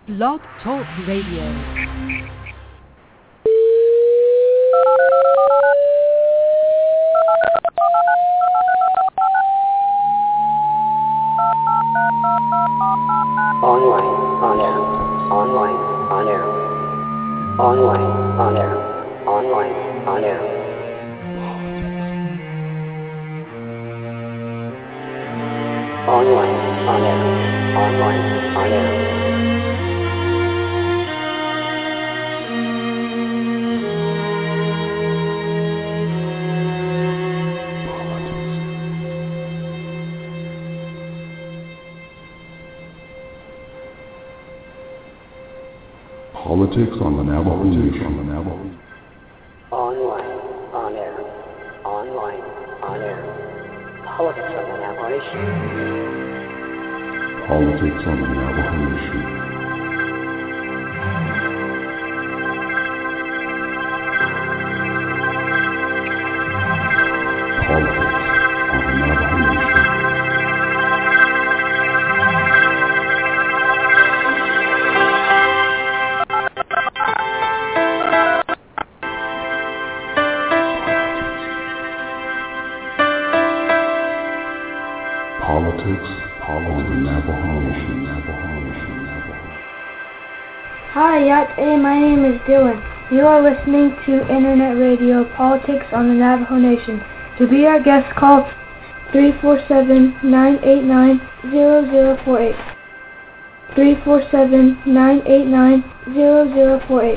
Blog Talk Radio. Online, on air, online, on air, online, on air, online, on air. Online, on air, online, on air. Politics on the Navajo Nation. Online, on air, online, on air. Politics on the Navajo Nation. Politics on the Navajo Nation. Politics on the Navajo Nation. Hi, Yat-A, my name is Dylan. You are listening to Internet Radio Politics on the Navajo Nation. To be our guest, call 347-989-0048. 347-989-0048.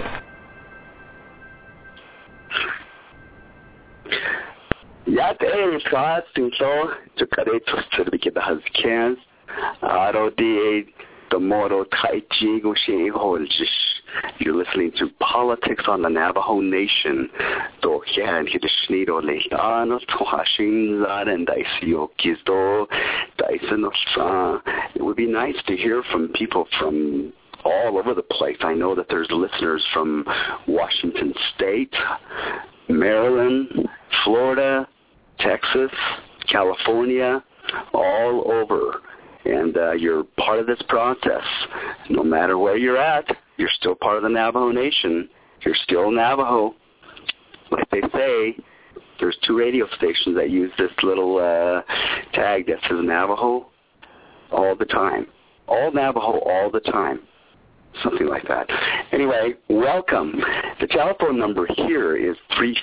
Yat-A, Scott, Sinso, Chukaretos, Turbiki, the Hazkans, Arodi, the Moro Taichi, Goshe, Holjish. You're listening to Politics on the Navajo Nation. Dohan, Hidishnido, Leano, Tohashin, and Daisio Kizdo, Dyson. It would be nice to hear from people from all over the place. I know that there's listeners from Washington State, Maryland, Florida, Texas, California, all over. And you're part of this process. No matter where you're at, you're still part of the Navajo Nation. You're still Navajo. Like they say, there's 2 radio stations that use this little tag that says Navajo all the time. All Navajo all the time. Something like that. Anyway, welcome. The telephone number here is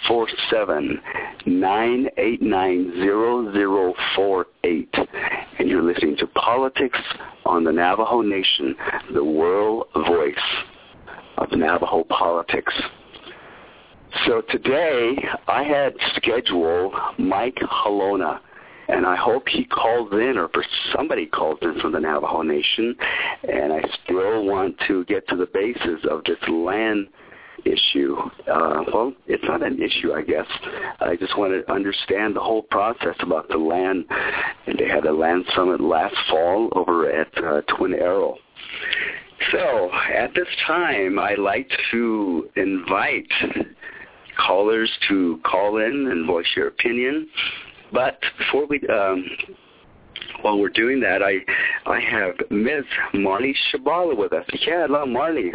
347-989-0048. And you're listening to Politics on the Navajo Nation, the world voice of Navajo politics. So today I had scheduled Mike Halona, and I hope he calls in, or somebody calls in from the Navajo Nation. And I still want to get to the basis of this land issue. Well, it's not an issue, I guess. I just want to understand the whole process about the land. And they had a land summit last fall over at Twin Arrow. So at this time, I like to invite callers to call in and voice your opinion. But before we, while we're doing that, I have Ms. Marley Shabala with us. Yeah, hello, Marley.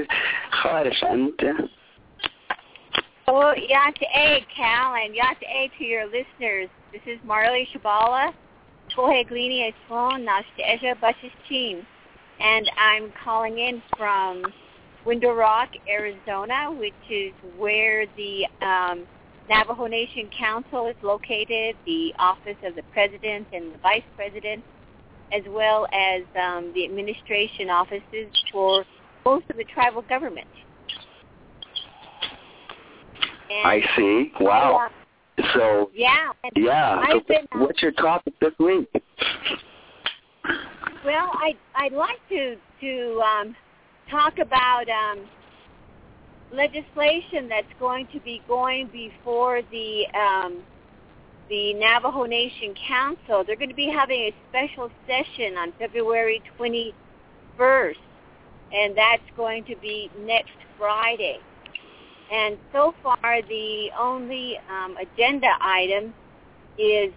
Oh, Yat-A, Cal, and Yat-A to your listeners. This is Marley Shabala, Toheglini Eswon, Nashteja Bashishim. And I'm calling in from Window Rock, Arizona, which is where the Navajo Nation Council is located, the office of the president and the vice president, as well as the administration offices for most of the tribal government. And I see. Wow. So, yeah. So what's your topic this week? Well, I'd like to talk about legislation that's going to be going before the Navajo Nation Council. They're going to be having a special session on February 21st, and that's going to be next Friday. And so far, the only agenda item is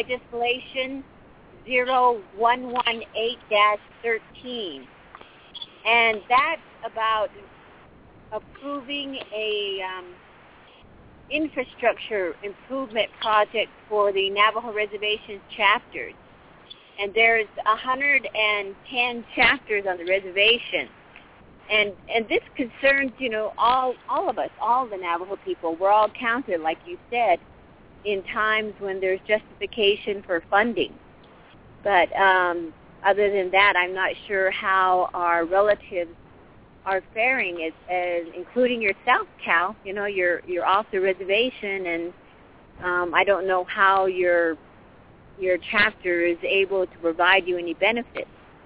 legislation 0118-13. And that's about approving a infrastructure improvement project for the Navajo Reservation's chapters. And there's 110 chapters on the reservation. And this concerns, all of us, all the Navajo people. We're all counted, like you said, in times when there's justification for funding. But other than that, I'm not sure how our relatives are faring, as including yourself, Cal. You're off the reservation, and I don't know how your chapter is able to provide you any benefits.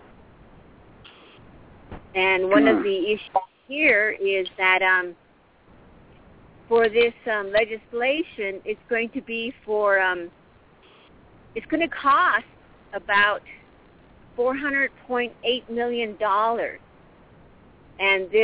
And one of the issues here is that for this legislation, it's going to be it's going to cost about $400.8 million. And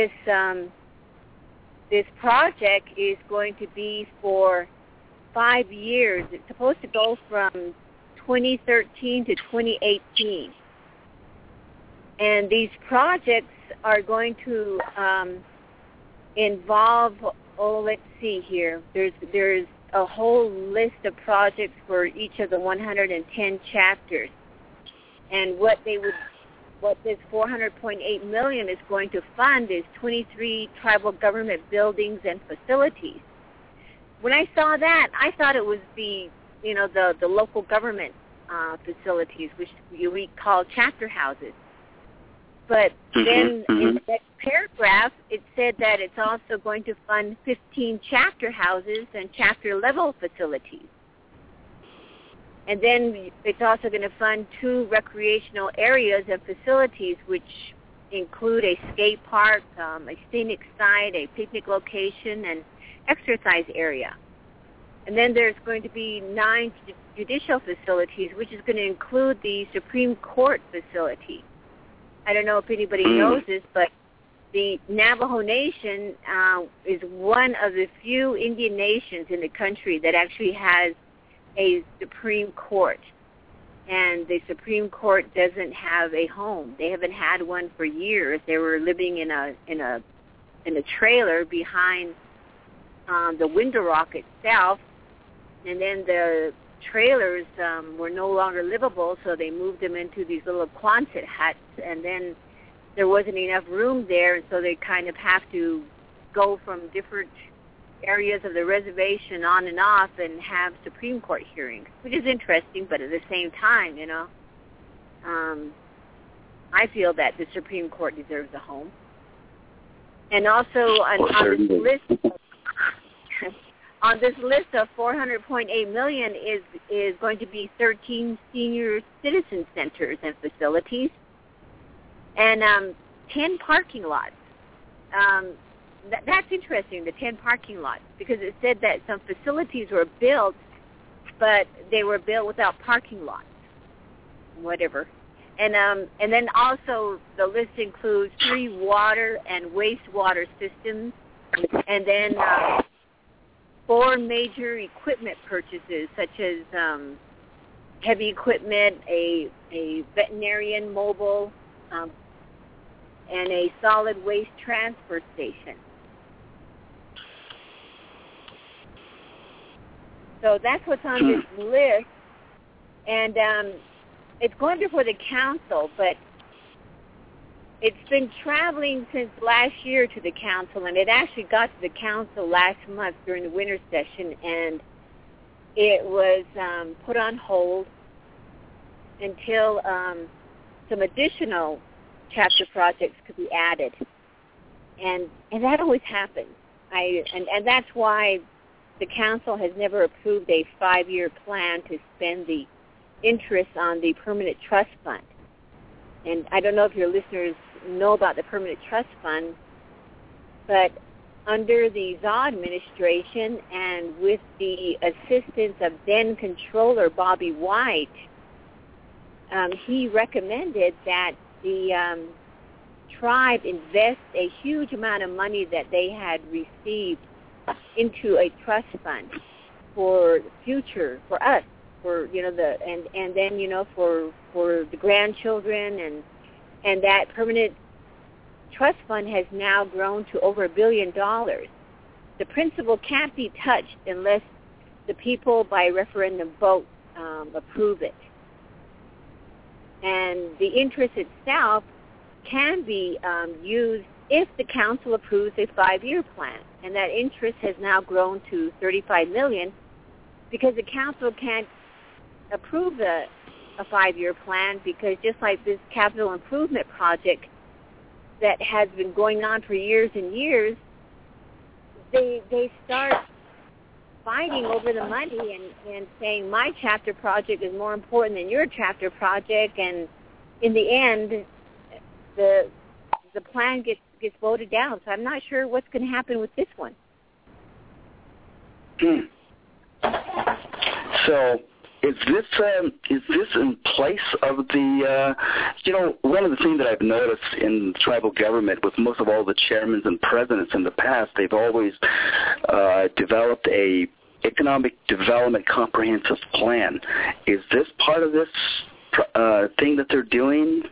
this project is going to be for 5 years. It's supposed to go from 2013 to 2018. And these projects are going to involve, let's see here. There's a whole list of projects for each of the 110 chapters. And what this $400.8 million is going to fund is 23 tribal government buildings and facilities. When I saw that, I thought it was the local government facilities, which we call chapter houses. But then in that paragraph, it said that it's also going to fund 15 chapter houses and chapter-level facilities. And then it's also going to fund 2 recreational areas and facilities, which include a skate park, a scenic site, a picnic location, and exercise area. And then there's going to be 9 judicial facilities, which is going to include the Supreme Court facility. I don't know if anybody knows this, but the Navajo Nation is one of the few Indian nations in the country that actually has a Supreme Court. And the Supreme Court doesn't have a home. They haven't had one for years. They were living in a trailer behind the Window Rock itself, and then the trailers were no longer livable, so they moved them into these little Quonset huts, and then there wasn't enough room there, and so they kind of have to go from different areas of the reservation on and off and have Supreme Court hearings, which is interesting, but at the same time, I feel that the Supreme Court deserves a home. And also on this list of $400.8 million is going to be 13 senior citizen centers and facilities, and 10 parking lots. That's interesting, the 10 parking lots, because it said that some facilities were built, but they were built without parking lots. Whatever. And then also the list includes 3 water and wastewater systems, and then 4 major equipment purchases, such as heavy equipment, a veterinarian mobile, and a solid waste transfer station. So that's what's on this list, and it's going before the council, but it's been traveling since last year to the council, and it actually got to the council last month during the winter session, and it was put on hold until some additional chapter projects could be added. And that always happens. And that's why the council has never approved a 5-year plan to spend the interest on the Permanent Trust Fund. And I don't know if your listeners know about the Permanent Trust Fund, but under the ZA administration and with the assistance of then Controller Bobby White, he recommended that the tribe invest a huge amount of money that they had received into a trust fund for the future, for us, for and then for the grandchildren, and that Permanent trust fund has now grown to over $1 billion. The principal can't be touched unless the people by referendum vote approve it. And the interest itself can be used if the council approves a 5-year plan. And that interest has now grown to $35 million because the council can't approve a 5-year plan, because just like this capital improvement project that has been going on for years and years, they start fighting over the money and saying my chapter project is more important than your chapter project, and in the end the plan gets voted down. So I'm not sure what's going to happen with this one. So is this in place of the, one of the things that I've noticed in tribal government with most of all the chairmen and presidents in the past, they've always developed a economic development comprehensive plan. Is this part of this thing that they're doing?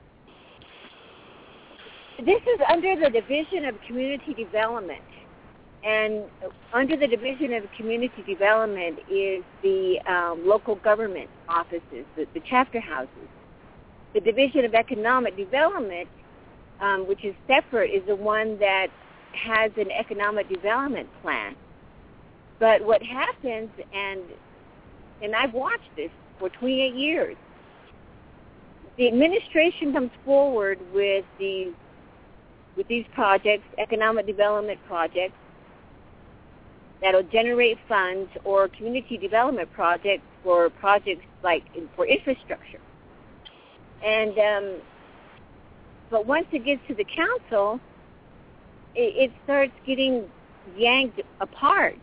This is under the Division of Community Development. And under the Division of Community Development is the local government offices, the chapter houses. The Division of Economic Development, which is separate, is the one that has an economic development plan. But what happens, and I've watched this for 28 years, the administration comes forward with these projects, economic development projects, that'll generate funds, or community development projects for projects like for infrastructure. And but once it gets to the council, it starts getting yanked apart.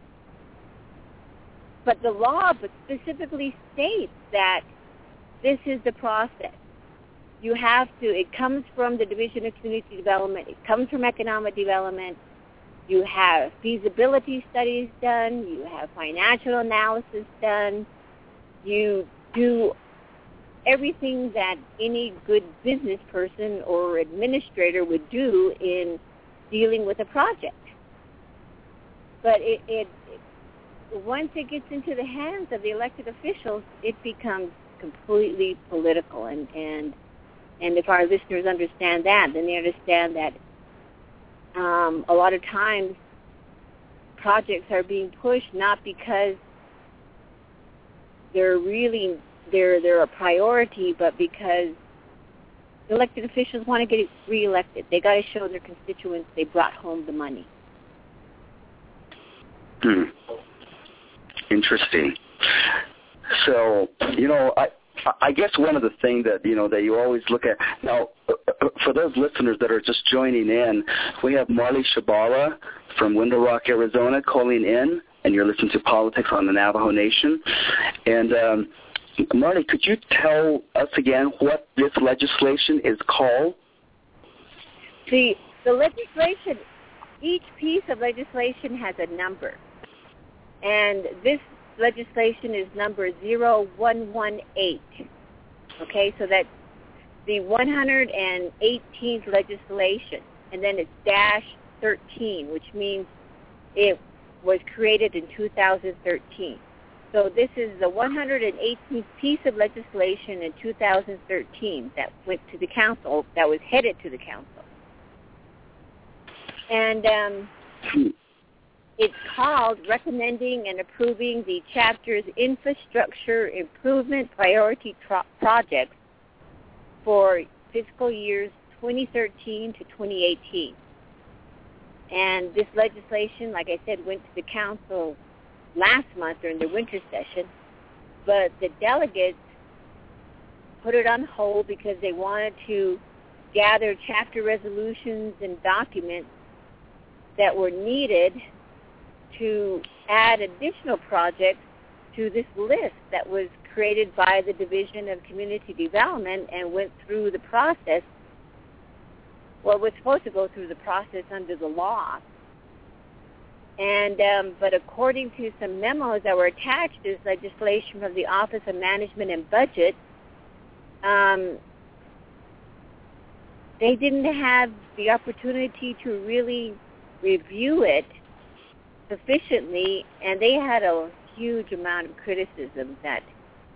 But the law specifically states that this is the process. You have to, it comes from the Division of Community Development, it comes from economic development. You have feasibility studies done. You have financial analysis done. You do everything that any good business person or administrator would do in dealing with a project. But it once it gets into the hands of the elected officials, it becomes completely political. And if our listeners understand that, then they understand that a lot of times projects are being pushed not because they're a priority, but because elected officials want to get reelected. They got to show their constituents they brought home the money. Interesting. So, I guess one of the things that, that you always look at, now, for those listeners that are just joining in, we have Marley Shabala from Window Rock, Arizona, calling in, and you're listening to Politics on the Navajo Nation. And, Marley, could you tell us again what this legislation is called? The legislation, each piece of legislation has a number. And this legislation is number 0118. Okay, so that's the 118th legislation, and then it's dash 13, which means it was created in 2013. So this is the 118th piece of legislation in 2013 that went to the council, that was headed to the council. And it's called Recommending and Approving the Chapter's Infrastructure Improvement Priority Projects for fiscal years 2013 to 2018. And this legislation, like I said, went to the council last month during the winter session, but the delegates put it on hold because they wanted to gather chapter resolutions and documents that were needed to add additional projects to this list that was created by the Division of Community Development and went through the process. Well, it was supposed to go through the process under the law. And but according to some memos that were attached to this legislation from the Office of Management and Budget, they didn't have the opportunity to really review it sufficiently, and they had a huge amount of criticism that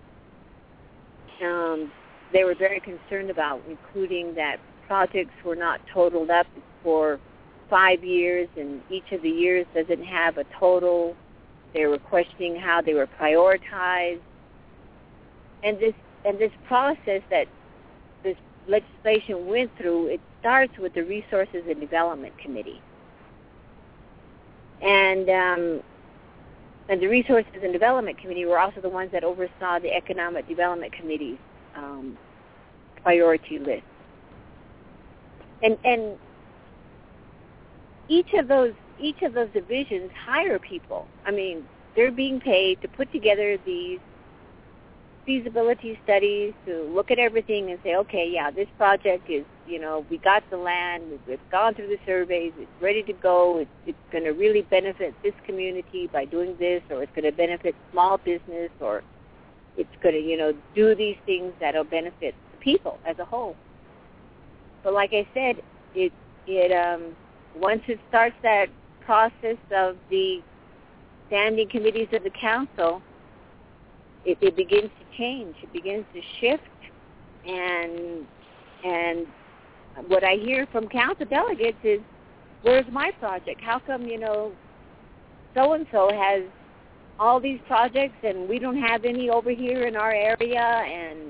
they were very concerned about, including that projects were not totaled up for 5 years, and each of the years doesn't have a total. They were questioning how they were prioritized, and this process that this legislation went through, it starts with the Resources and Development Committee, and the Resources and Development Committee were also the ones that oversaw the Economic Development Committee's priority list. And each of those divisions hire people. I mean, they're being paid to put together these feasibility studies, to look at everything and say, okay, yeah, this project is, we got the land, we've gone through the surveys, it's ready to go, it's going to really benefit this community by doing this, or it's going to benefit small business, or it's going to, do these things that will benefit the people as a whole. But like I said, it once it starts that process of the standing committees of the council, it begins to change. It begins to shift, and what I hear from council delegates is, "Where's my project? How come so and so has all these projects and we don't have any over here in our area?" And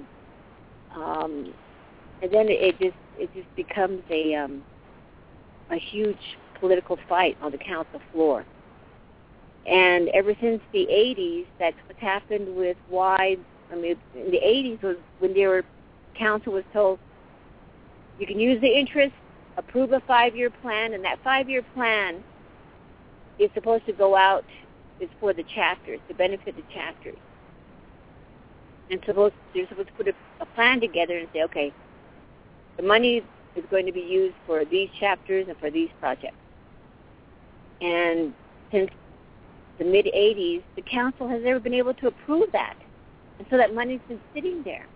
then it just becomes a huge political fight on the council floor. And ever since the 80s, that's what's happened with why, in the 80s was when council was told, you can use the interest, approve a 5-year plan, and that 5-year plan is supposed to go out, is for the chapters, to benefit the chapters. And they're supposed to put a plan together and say, okay, the money is going to be used for these chapters and for these projects. And since the mid-'80s, the council has never been able to approve that. And so that money's been sitting there.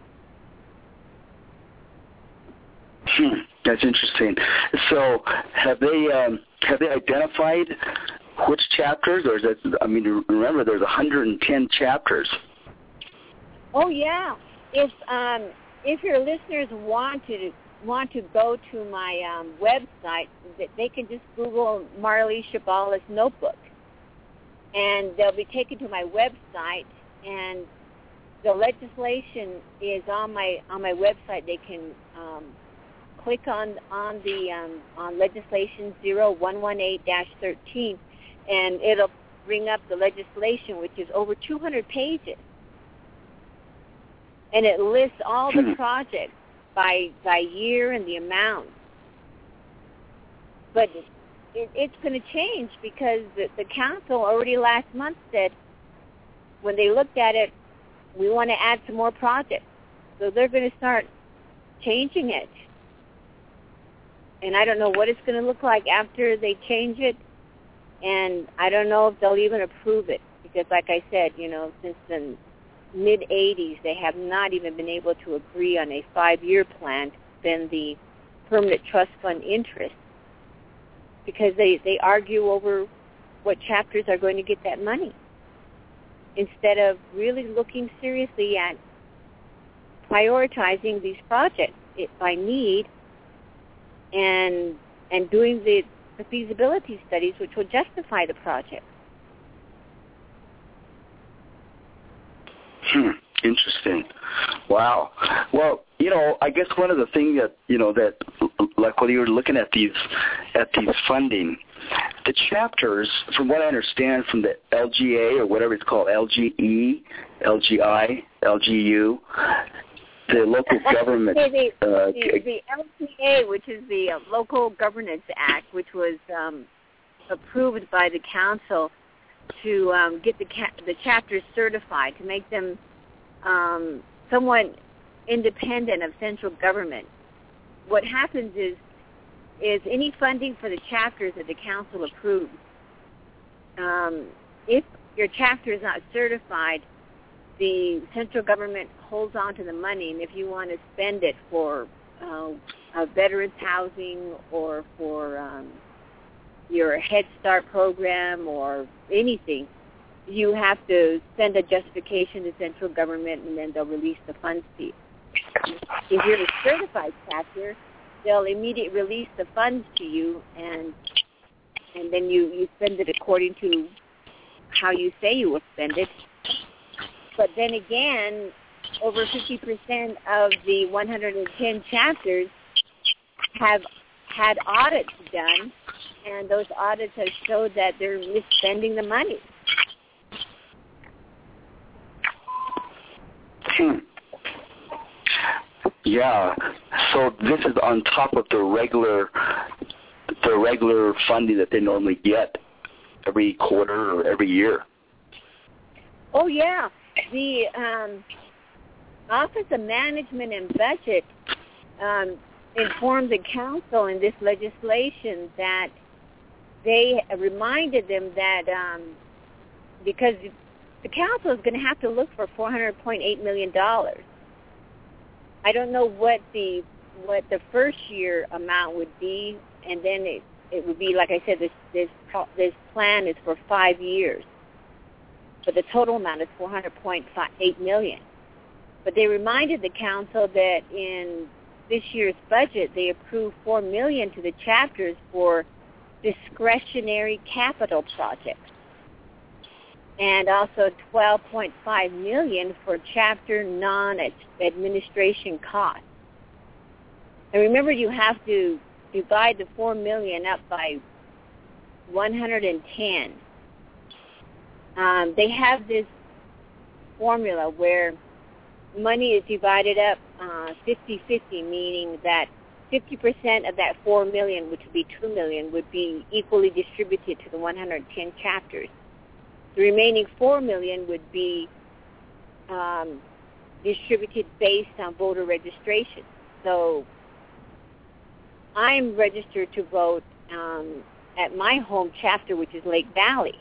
That's interesting. So have they identified which chapters, or is that, remember there's 110 chapters. Oh, yeah. If your listeners want to go to my website, they can just Google Marley Shabala's notebook, and they'll be taken to my website, and the legislation is on my website. They can click on legislation 0118-13, and it'll bring up the legislation, which is over 200 pages, and it lists all the projects by year and the amount. But it's going to change because the council already last month said, when they looked at it, we want to add some more projects. So they're going to start changing it. And I don't know what it's going to look like after they change it, and I don't know if they'll even approve it, because like I said, since the mid-'80s, they have not even been able to agree on a 5-year plan to spend the permanent trust fund interest, because they argue over what chapters are going to get that money, instead of really looking seriously at prioritizing these projects by need and doing the feasibility studies which will justify the project. Interesting. Wow. Well, I guess one of the things that, that, like when you were looking at these funding, the chapters, from what I understand from the LGA or whatever it's called, LGE, LGI, LGU, the local government. the LGA, which is the Local Governance Act, which was approved by the council to get the chapters certified, to make them somewhat independent of central government. What happens is any funding for the chapters that the council approves, if your chapter is not certified, the central government holds on to the money, and if you want to spend it for veterans housing or for your Head Start program or anything, you have to send a justification to central government, and then they'll release the funds to you. If you're a certified chapter, they'll immediately release the funds to you, and then you spend it according to how you say you will spend it. But then again, over 50% of the 110 chapters have had audits done, and those audits have showed that they're misspending the money. Yeah, so this is on top of the regular funding that they normally get every quarter or every year. Oh, yeah. The Office of Management and Budget informed the council in this legislation that they reminded them that because the council is going to have to look for $400.8 million. I don't know what the first year amount would be, and then it would be, like I said, this plan is for 5 years. But the total amount is $400.8 million. But they reminded the council that in this year's budget, they approved $4 million to the chapters for discretionary capital projects, and also $12.5 million for chapter non-administration costs. And remember, you have to divide the $4 million up by 110. They have this formula where money is divided up 50-50, meaning that 50% of that $4 million, which would be $2 million, would be equally distributed to the 110 chapters. The remaining $4 million would be distributed based on voter registration. So I'm registered to vote at my home chapter, which is Lake Valley.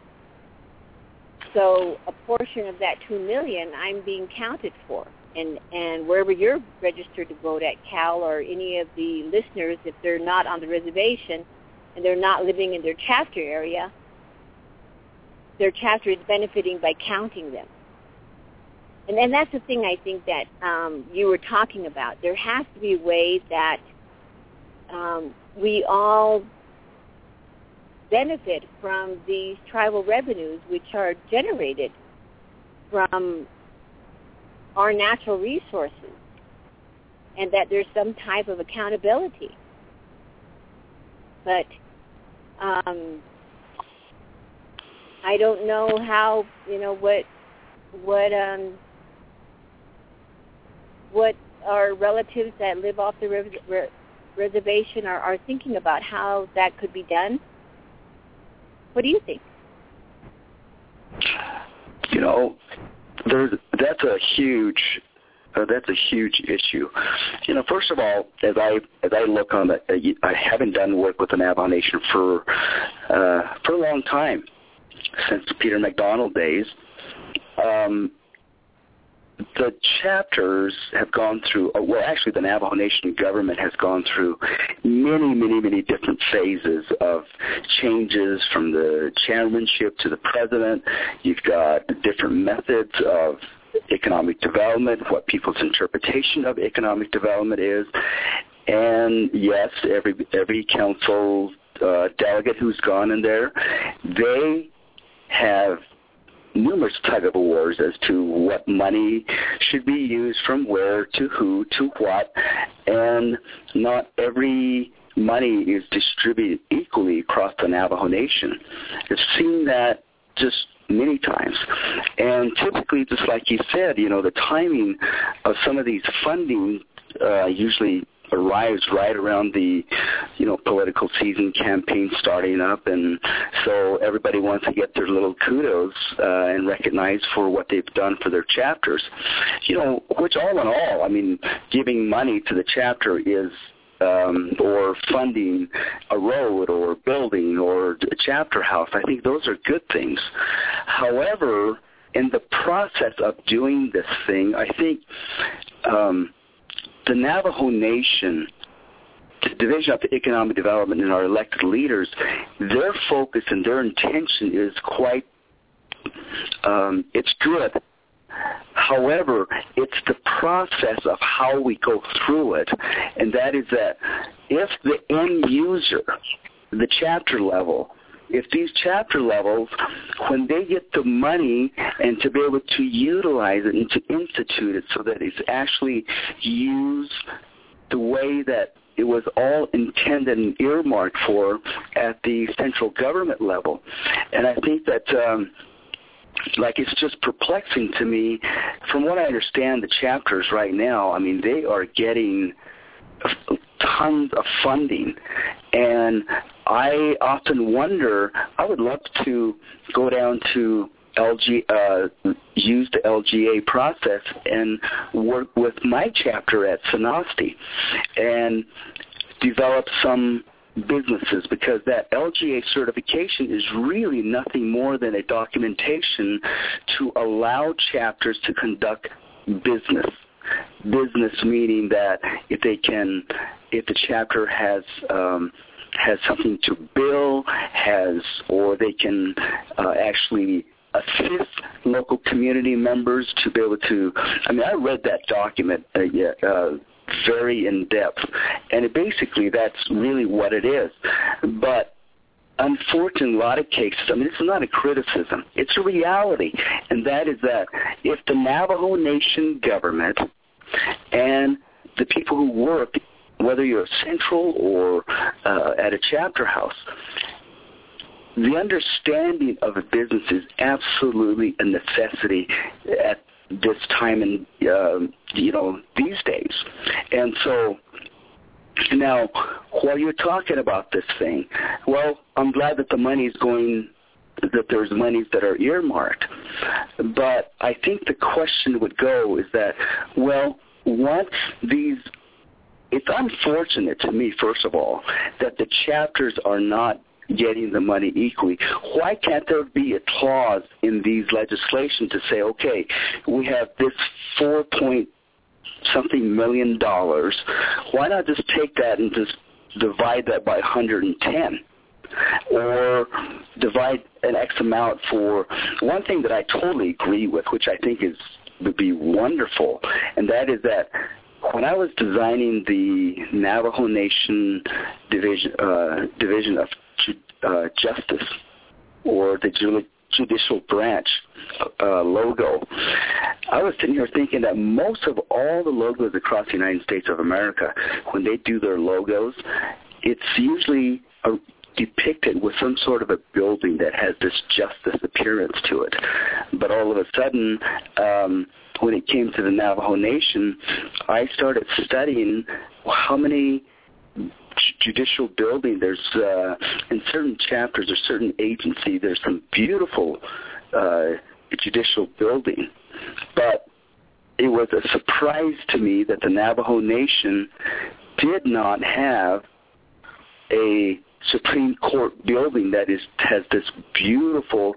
So a portion of that $2 million I'm being counted for. And wherever you're registered to vote at Cal, or any of the listeners, if they're not on the reservation and they're not living in their chapter area, their chapter is benefiting by counting them. And that's the thing I think that you were talking about. There has to be a way that we all benefit from these tribal revenues, which are generated from our natural resources, and that there's some type of accountability. But I don't know how, what our relatives that live off the reservation are thinking about how that could be done. What do you think? That's a huge issue. First of all, as I look on it, I haven't done work with the Navajo Nation for a long time, since Peter MacDonald days. The chapters have gone through, actually the Navajo Nation government has gone through many different phases of changes, from the chairmanship to the president. You've got different methods of economic development, what people's interpretation of economic development is. And yes, every council delegate who's gone in there, they have numerous tug-of-wars as to what money should be used from where to who to what, and not every money is distributed equally across the Navajo Nation. I've seen that just many times. And typically, just like you said, the timing of some of these funding usually arrives right around the political season, campaign starting up, and so everybody wants to get their little kudos and recognized for what they've done for their chapters. Which all in all, giving money to the chapter is or funding a road or building or a chapter house, I think those are good things. However, in the process of doing this thing, I think the Navajo Nation Division of Economic Development and our elected leaders, their focus and their intention is quite, it's good. However, it's the process of how we go through it, and that is that if the end user, the chapter level, if these chapter levels, when they get the money and to be able to utilize it and to institute it so that it's actually used the way that it was all intended and earmarked for at the central government level. And I think that it's just perplexing to me. From what I understand, the chapters right now, I mean, they are getting tons of funding. And I often wonder, I would love to go down to use the LGA process and work with my chapter at Sonosti and develop some businesses, because that LGA certification is really nothing more than a documentation to allow chapters to conduct business. Business meaning that if the chapter has something to bill, or they can actually assist local community members to be able to. I mean, I read that document very in depth, and basically that's really what it is. But unfortunately, in a lot of cases, I mean, this is not a criticism, it's a reality, and that is that if the Navajo Nation government and the people who work, whether you're central or at a chapter house, the understanding of a business is absolutely a necessity at this time and these days. And so now, while you're talking about this thing, well, I'm glad that the money's going, that there's monies that are earmarked. But I think the question would go is that, well, once these, it's unfortunate to me, first of all, that the chapters are not getting the money equally. Why can't there be a clause in these legislation to say, okay, we have this $4-point-something million. Why not just take that and just divide that by 110? Or divide an X amount for one thing that I totally agree with, which I think would be wonderful, and that is that when I was designing the Navajo Nation division of justice, or the judicial branch logo, I was sitting here thinking that most of all the logos across the United States of America, when they do their logos, it's usually depicted with some sort of a building that has this justice appearance to it. But all of a sudden, when it came to the Navajo Nation, I started studying how many judicial building there's in certain chapters or certain agency. There's some beautiful judicial building, but it was a surprise to me that the Navajo Nation did not have a Supreme Court building that has this beautiful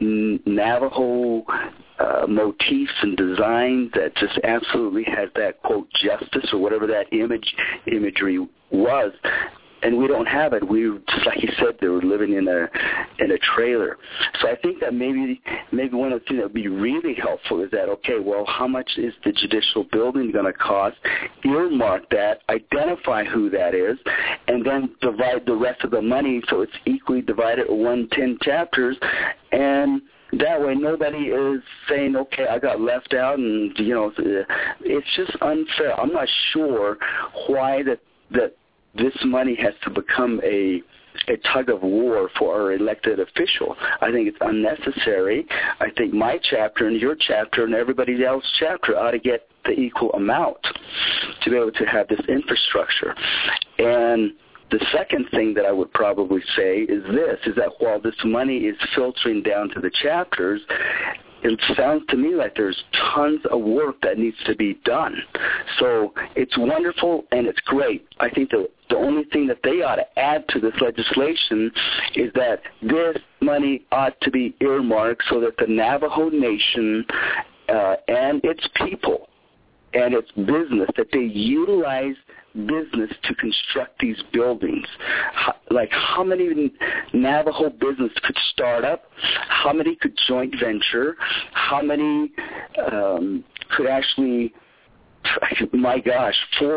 Navajo motifs and design that just absolutely has that, quote, justice or whatever that imagery was. And we don't have it. We, just like you said, they were living in a trailer. So I think that maybe one of the things that would be really helpful is that, okay, well, how much is the judicial building going to cost? Earmark that, identify who that is, and then divide the rest of the money so it's equally divided 110 chapters, and that way nobody is saying, okay, I got left out, and, it's just unfair. I'm not sure why that this money has to become a tug of war for our elected official. I think it's unnecessary. I think my chapter and your chapter and everybody else's chapter ought to get the equal amount to be able to have this infrastructure. And the second thing that I would probably say is this, is that while this money is filtering down to the chapters, it sounds to me like there's tons of work that needs to be done. So it's wonderful and it's great. I think the only thing that they ought to add to this legislation is that this money ought to be earmarked so that the Navajo Nation and its people and it's business, that they utilize business to construct these buildings. Like how many Navajo business could start up? How many could joint venture? How many could actually, my gosh,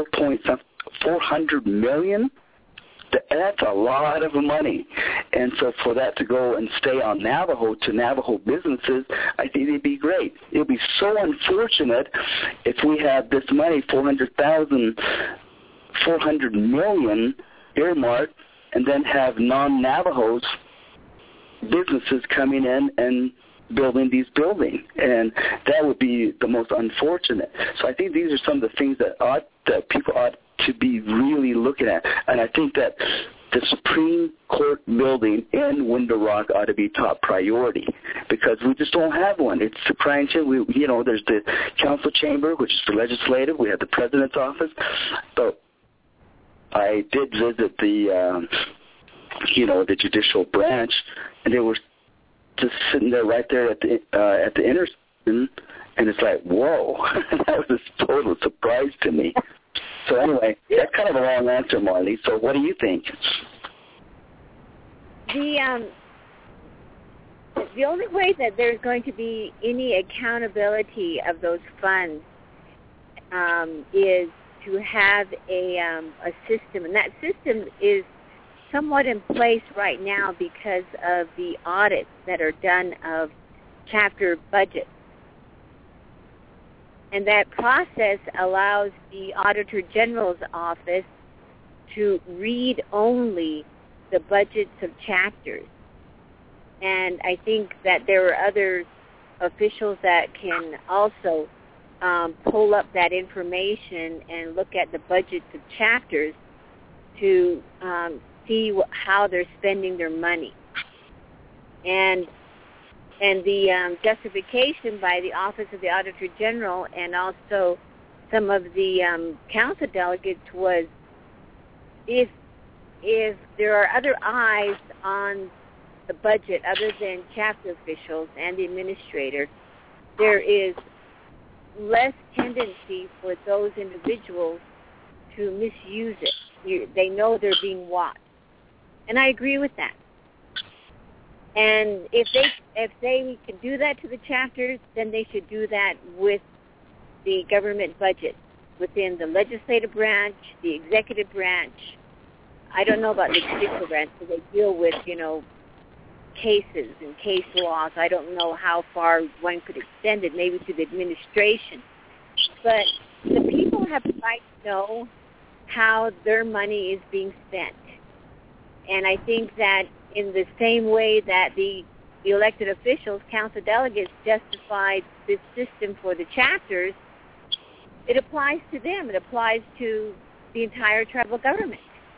400 million? That's a lot of money. And so for that to go and stay on Navajo to Navajo businesses, I think it'd be great. It would be so unfortunate if we had this money, 400 million earmarked, and then have non-Navajos businesses coming in and building these buildings. And that would be the most unfortunate. So I think these are some of the things that people ought to be really looking at. And I think that the Supreme Court building in Window Rock ought to be top priority, because we just don't have one. It's surprising. There's the council chamber, which is the legislative. We have the president's office. But I did visit the judicial branch, and they were just sitting there right there at the intersection, and it's like, whoa, that was a total surprise to me. So anyway, that's kind of a long answer, Marley. So what do you think? The only way that there's going to be any accountability of those funds is to have a system, and that system is somewhat in place right now because of the audits that are done of chapter budgets. And that process allows the Auditor General's office to read only the budgets of chapters. And I think that there are other officials that can also pull up that information and look at the budgets of chapters to see how they're spending their money. And the justification by the Office of the Auditor General and also some of the council delegates was, if there are other eyes on the budget other than chapter officials and the administrator, there is less tendency for those individuals to misuse it. They know they're being watched. And I agree with that. And if they can do that to the chapters, then they should do that with the government budget within the legislative branch, the executive branch. I don't know about the judicial branch, because they deal with, cases and case laws. I don't know how far one could extend it, maybe to the administration. But the people have the right to know how their money is being spent. And I think that in the same way that the elected officials, council delegates, justified this system for the chapters, it applies to them. It applies to the entire tribal government.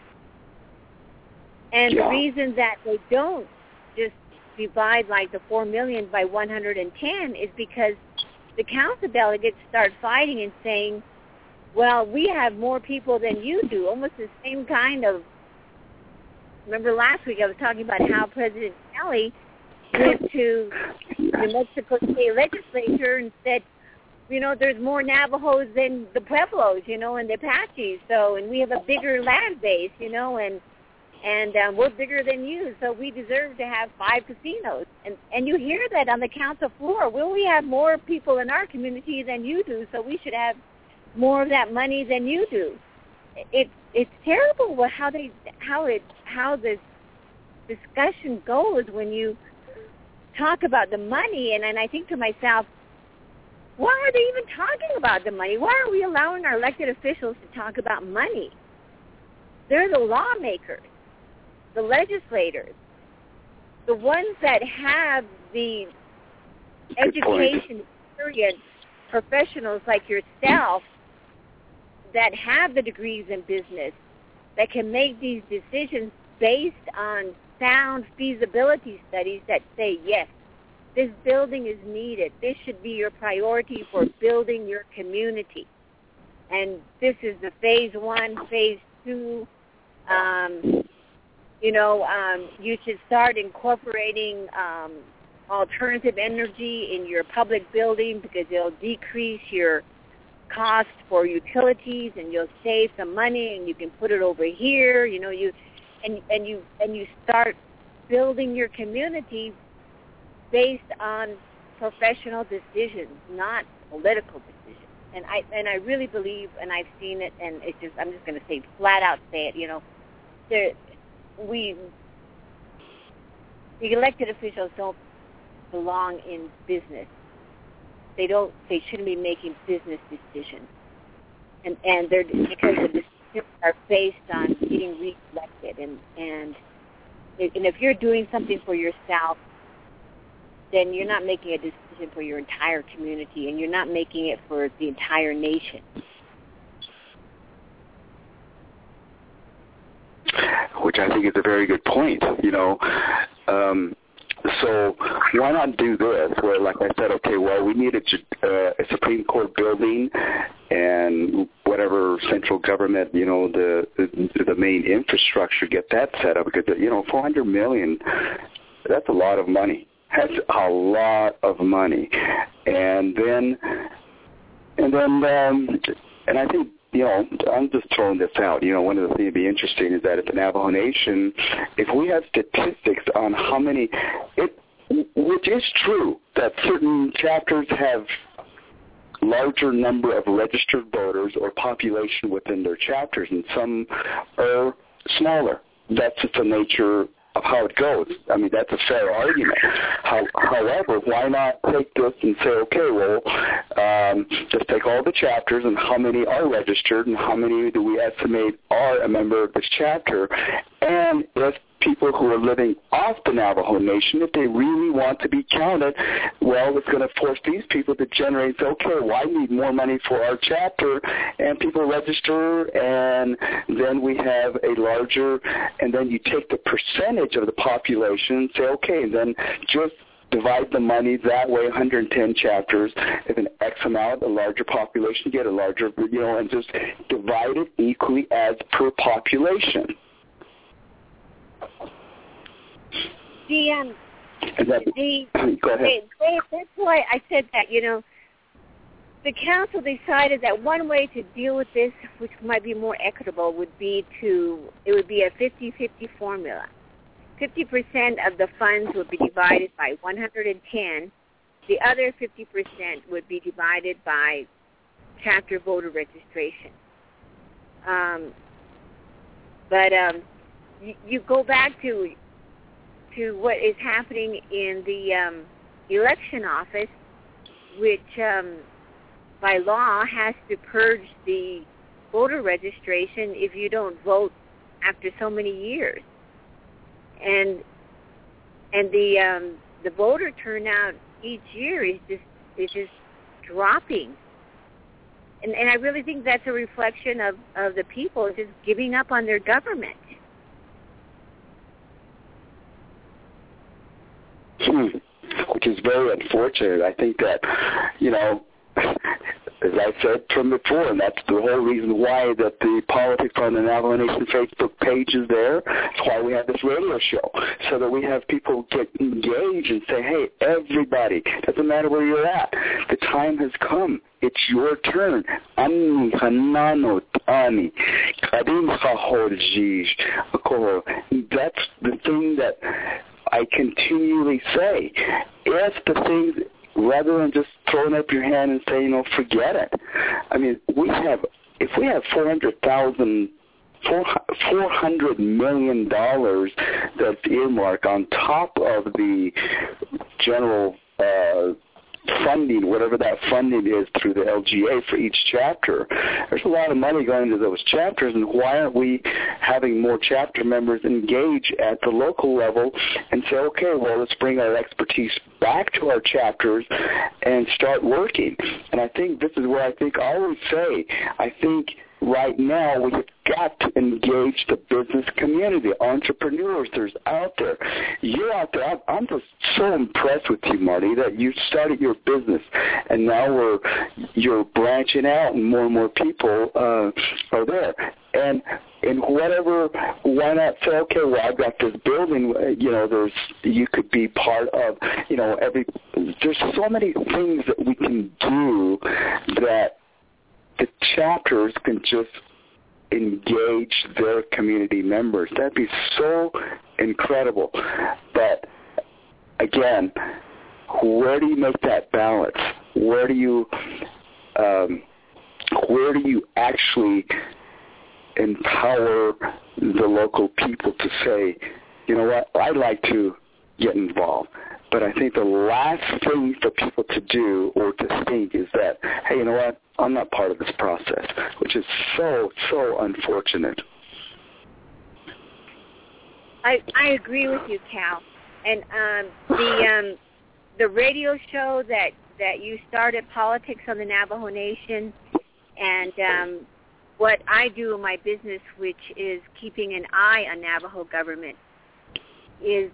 And the reason that they don't just divide like the 4 million by 110 is because the council delegates start fighting and saying, well, we have more people than you do, almost the same kind of. Remember last week I was talking about how President Kelly went to the Mexico State Legislature and said, there's more Navajos than the Pueblos, and the Apaches. So, and we have a bigger land base, and we're bigger than you, so we deserve to have 5 casinos. And you hear that on the council floor. Well, we have more people in our community than you do, so we should have more of that money than you do. It's terrible how this discussion goes when you talk about the money, and I think to myself, why are they even talking about the money? Why are we allowing our elected officials to talk about money? They're the lawmakers, the legislators, the ones that have the education experience, professionals like yourself that have the degrees in business, that can make these decisions based on sound feasibility studies that say, yes, this building is needed. This should be your priority for building your community. And this is the phase 1, phase 2. You should start incorporating alternative energy in your public building because it'll decrease your cost for utilities, and you'll save some money, and you can put it over here. You know, you start building your community based on professional decisions, not political decisions. And I really believe, and I've seen it, and it's just, I'm just going to say, flat out say it, you know, the elected officials don't belong in business. They shouldn't be making business decisions. And they're, because the decisions are based on getting reelected. And if you're doing something for yourself, then you're not making a decision for your entire community, and you're not making it for the entire nation. Which I think is a very good point, you know. So why not do this, where, like I said, okay, well, we need a Supreme Court building and whatever central government, you know, the main infrastructure, get that set up, because, you know, $400 million, that's a lot of money. That's a lot of money. And I think, you know, I'm just throwing this out. You know, one of the things that'd be interesting is that at the Navajo Nation, if we have statistics on how many, which is true, that certain chapters have larger number of registered voters or population within their chapters, and some are smaller. That's just the nature of how it goes. I mean, that's a fair argument. However, why not take this and say, okay, well, just take all the chapters and how many are registered and how many do we estimate are a member of this chapter, and if people who are living off the Navajo Nation, if they really want to be counted, well, it's going to force these people to generate, okay, well, I need more money for our chapter, and people register, and then we have a larger, and then you take the percentage of the population and say, okay, then just divide the money that way, 110 chapters, if an X amount, a larger population, get a larger, you know, and just divide it equally as per population. Go ahead. That's why I said that, you know, the council decided that one way to deal with this, which might be more equitable, would be a 50-50 formula. 50% of the funds would be divided by 110. The other 50% would be divided by chapter voter registration. You go back to what is happening in the election office, which by law has to purge the voter registration if you don't vote after so many years, and the voter turnout each year is just dropping, and I really think that's a reflection of the people just giving up on their government. Which is very unfortunate. I think that, you know, as I said from before, and that's the whole reason why that the Politics on the Navajo Nation Facebook page is there. That's why we have this radio show, so that we have people get engaged and say, hey, everybody, doesn't matter where you're at, the time has come. It's your turn. Ani hanano tani. Kadim hahorjish. That's the thing that I continually say. If the things, rather than just throwing up your hand and saying, you know, forget it. I mean, if we have $400 million that's earmarked on top of the general funding, whatever that funding is through the LGA for each chapter. There's a lot of money going into those chapters, and why aren't we having more chapter members engage at the local level and say, okay, well, let's bring our expertise back to our chapters and start working. And I think this is where I always say, I think right now we have got to engage the business community, entrepreneurs there's out there. You're out there. I'm just so impressed with you, Marty, that you started your business, and now you're branching out, and more people are there. And whatever, why not say, okay, well, I've got this building, you know, you could be part of, you know, there's so many things that we can do that the chapters can just engage their community members. That'd be so incredible. But again, where do you make that balance? Where do you actually empower the local people to say, you know what, I'd like to get involved, but I think the last thing for people to do or to think is that, hey, you know what, I'm not part of this process, which is so unfortunate. I agree with you, Cal. And the radio show that you started, Politics on the Navajo Nation, and what I do in my business, which is keeping an eye on Navajo government, is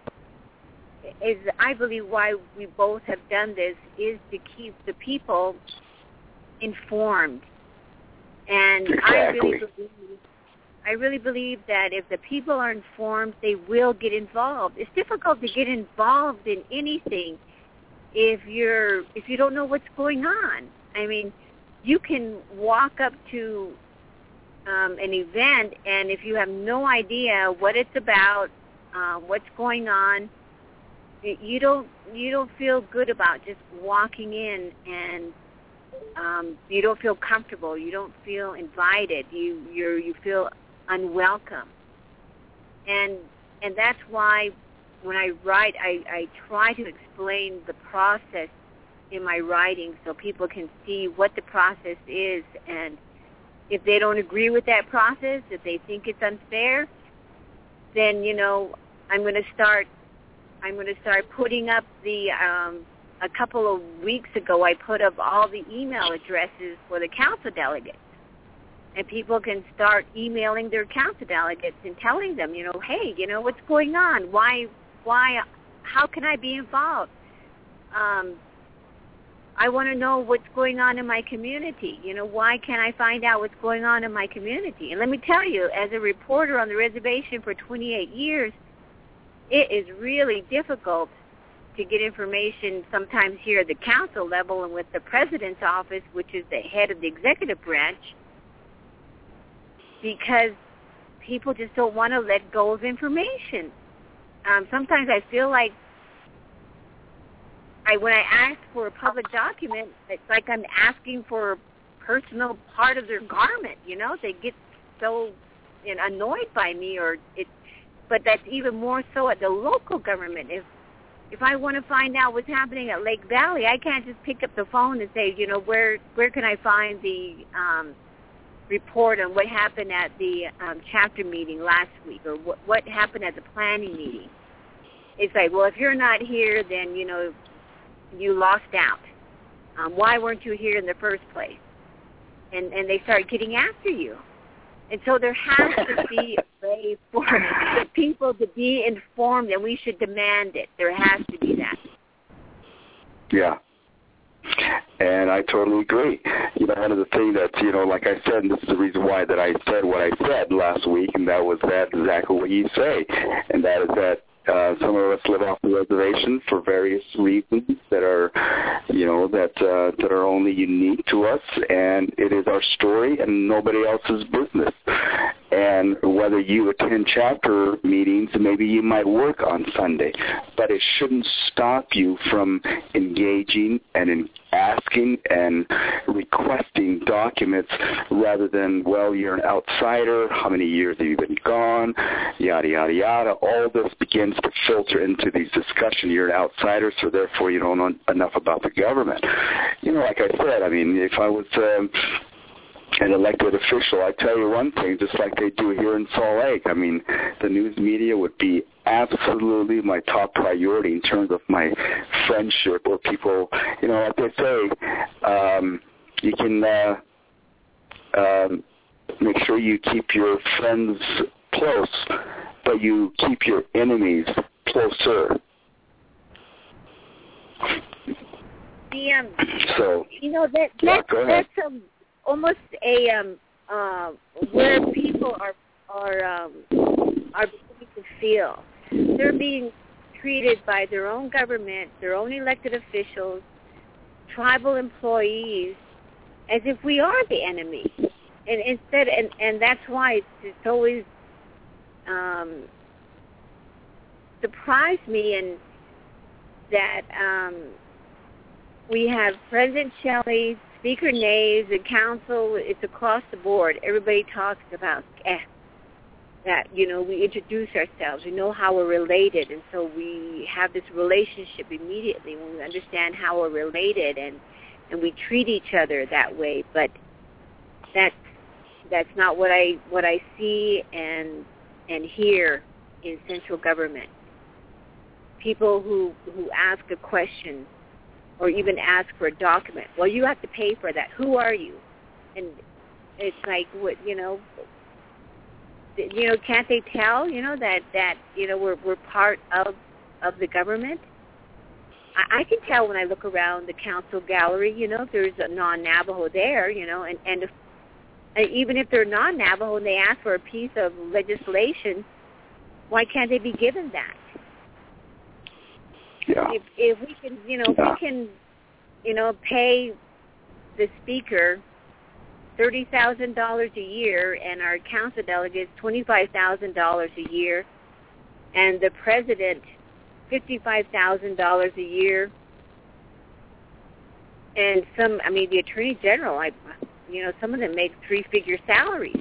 I believe why we both have done this is to keep the people informed. And exactly. I really believe that if the people are informed, they will get involved. It's difficult to get involved in anything if you don't know what's going on. I mean, you can walk up to an event, and if you have no idea what it's about, what's going on, you don't feel good about just walking in, and you don't feel comfortable. You don't feel invited. You feel unwelcome, and that's why when I write, I try to explain the process in my writing so people can see what the process is, and if they don't agree with that process, if they think it's unfair, then I'm going to start putting up the a couple of weeks ago I put up all the email addresses for the council delegates, and people can start emailing their council delegates and telling them, hey, what's going on? Why? How can I be involved? I want to know what's going on in my community. Why can't I find out what's going on in my community? And let me tell you, as a reporter on the reservation for 28 years, it is really difficult to get information sometimes here at the council level and with the president's office, which is the head of the executive branch, because people just don't want to let go of information. Sometimes I feel like when I ask for a public document, it's like I'm asking for a personal part of their garment. They get so annoyed by me, but that's even more so at the local government. If I want to find out what's happening at Lake Valley, I can't just pick up the phone and say, where can I find the report on what happened at the chapter meeting last week, or what happened at the planning meeting. It's like, well, if you're not here, then, you lost out. Why weren't you here in the first place? And they start getting after you. And so there has to be a way for the people to be informed, and we should demand it. There has to be that. Yeah. And I totally agree. One of the things that, like I said, and this is the reason why that I said what I said last week, and that was that exactly what you say, and that is that some of us live off the reservation for various reasons that are, that are only unique to us, and it is our story and nobody else's business. And whether you attend chapter meetings, maybe you might work on Sunday, but it shouldn't stop you from engaging and asking and requesting documents rather than, well, you're an outsider, how many years have you been gone, yada, yada, yada. All this begins to filter into these discussions. You're an outsider, so therefore you don't know enough about the government. Like I said, if I was an elected official, I tell you one thing, just like they do here in Salt Lake, the news media would be absolutely my top priority in terms of my friendship, or people, like they say, you can make sure you keep your friends close, but you keep your enemies closer. That's almost a where people are beginning to feel. They're being treated by their own government, their own elected officials, tribal employees, as if we are the enemy. And instead, and that's why it's always surprised me and that we have President Shelley, Speaker Naves, and Council. It's across the board. Everybody talks about that, you know, we introduce ourselves. We know how we're related, and so we have this relationship immediately when we understand how we're related, and we treat each other that way. But that's not what I see and hear in central government. People who ask a question or even ask for a document. Well, you have to pay for that. Who are you? And it's like, what, can't they tell, that we're part of the government? I can tell when I look around the council gallery, if there's a non-Navajo there, and if, even if they're non-Navajo and they ask for a piece of legislation, why can't they be given that? Yeah. If we can, pay the speaker $30,000 a year and our council delegates $25,000 a year, and the president $55,000 a year, and the attorney general, some of them make three-figure salaries.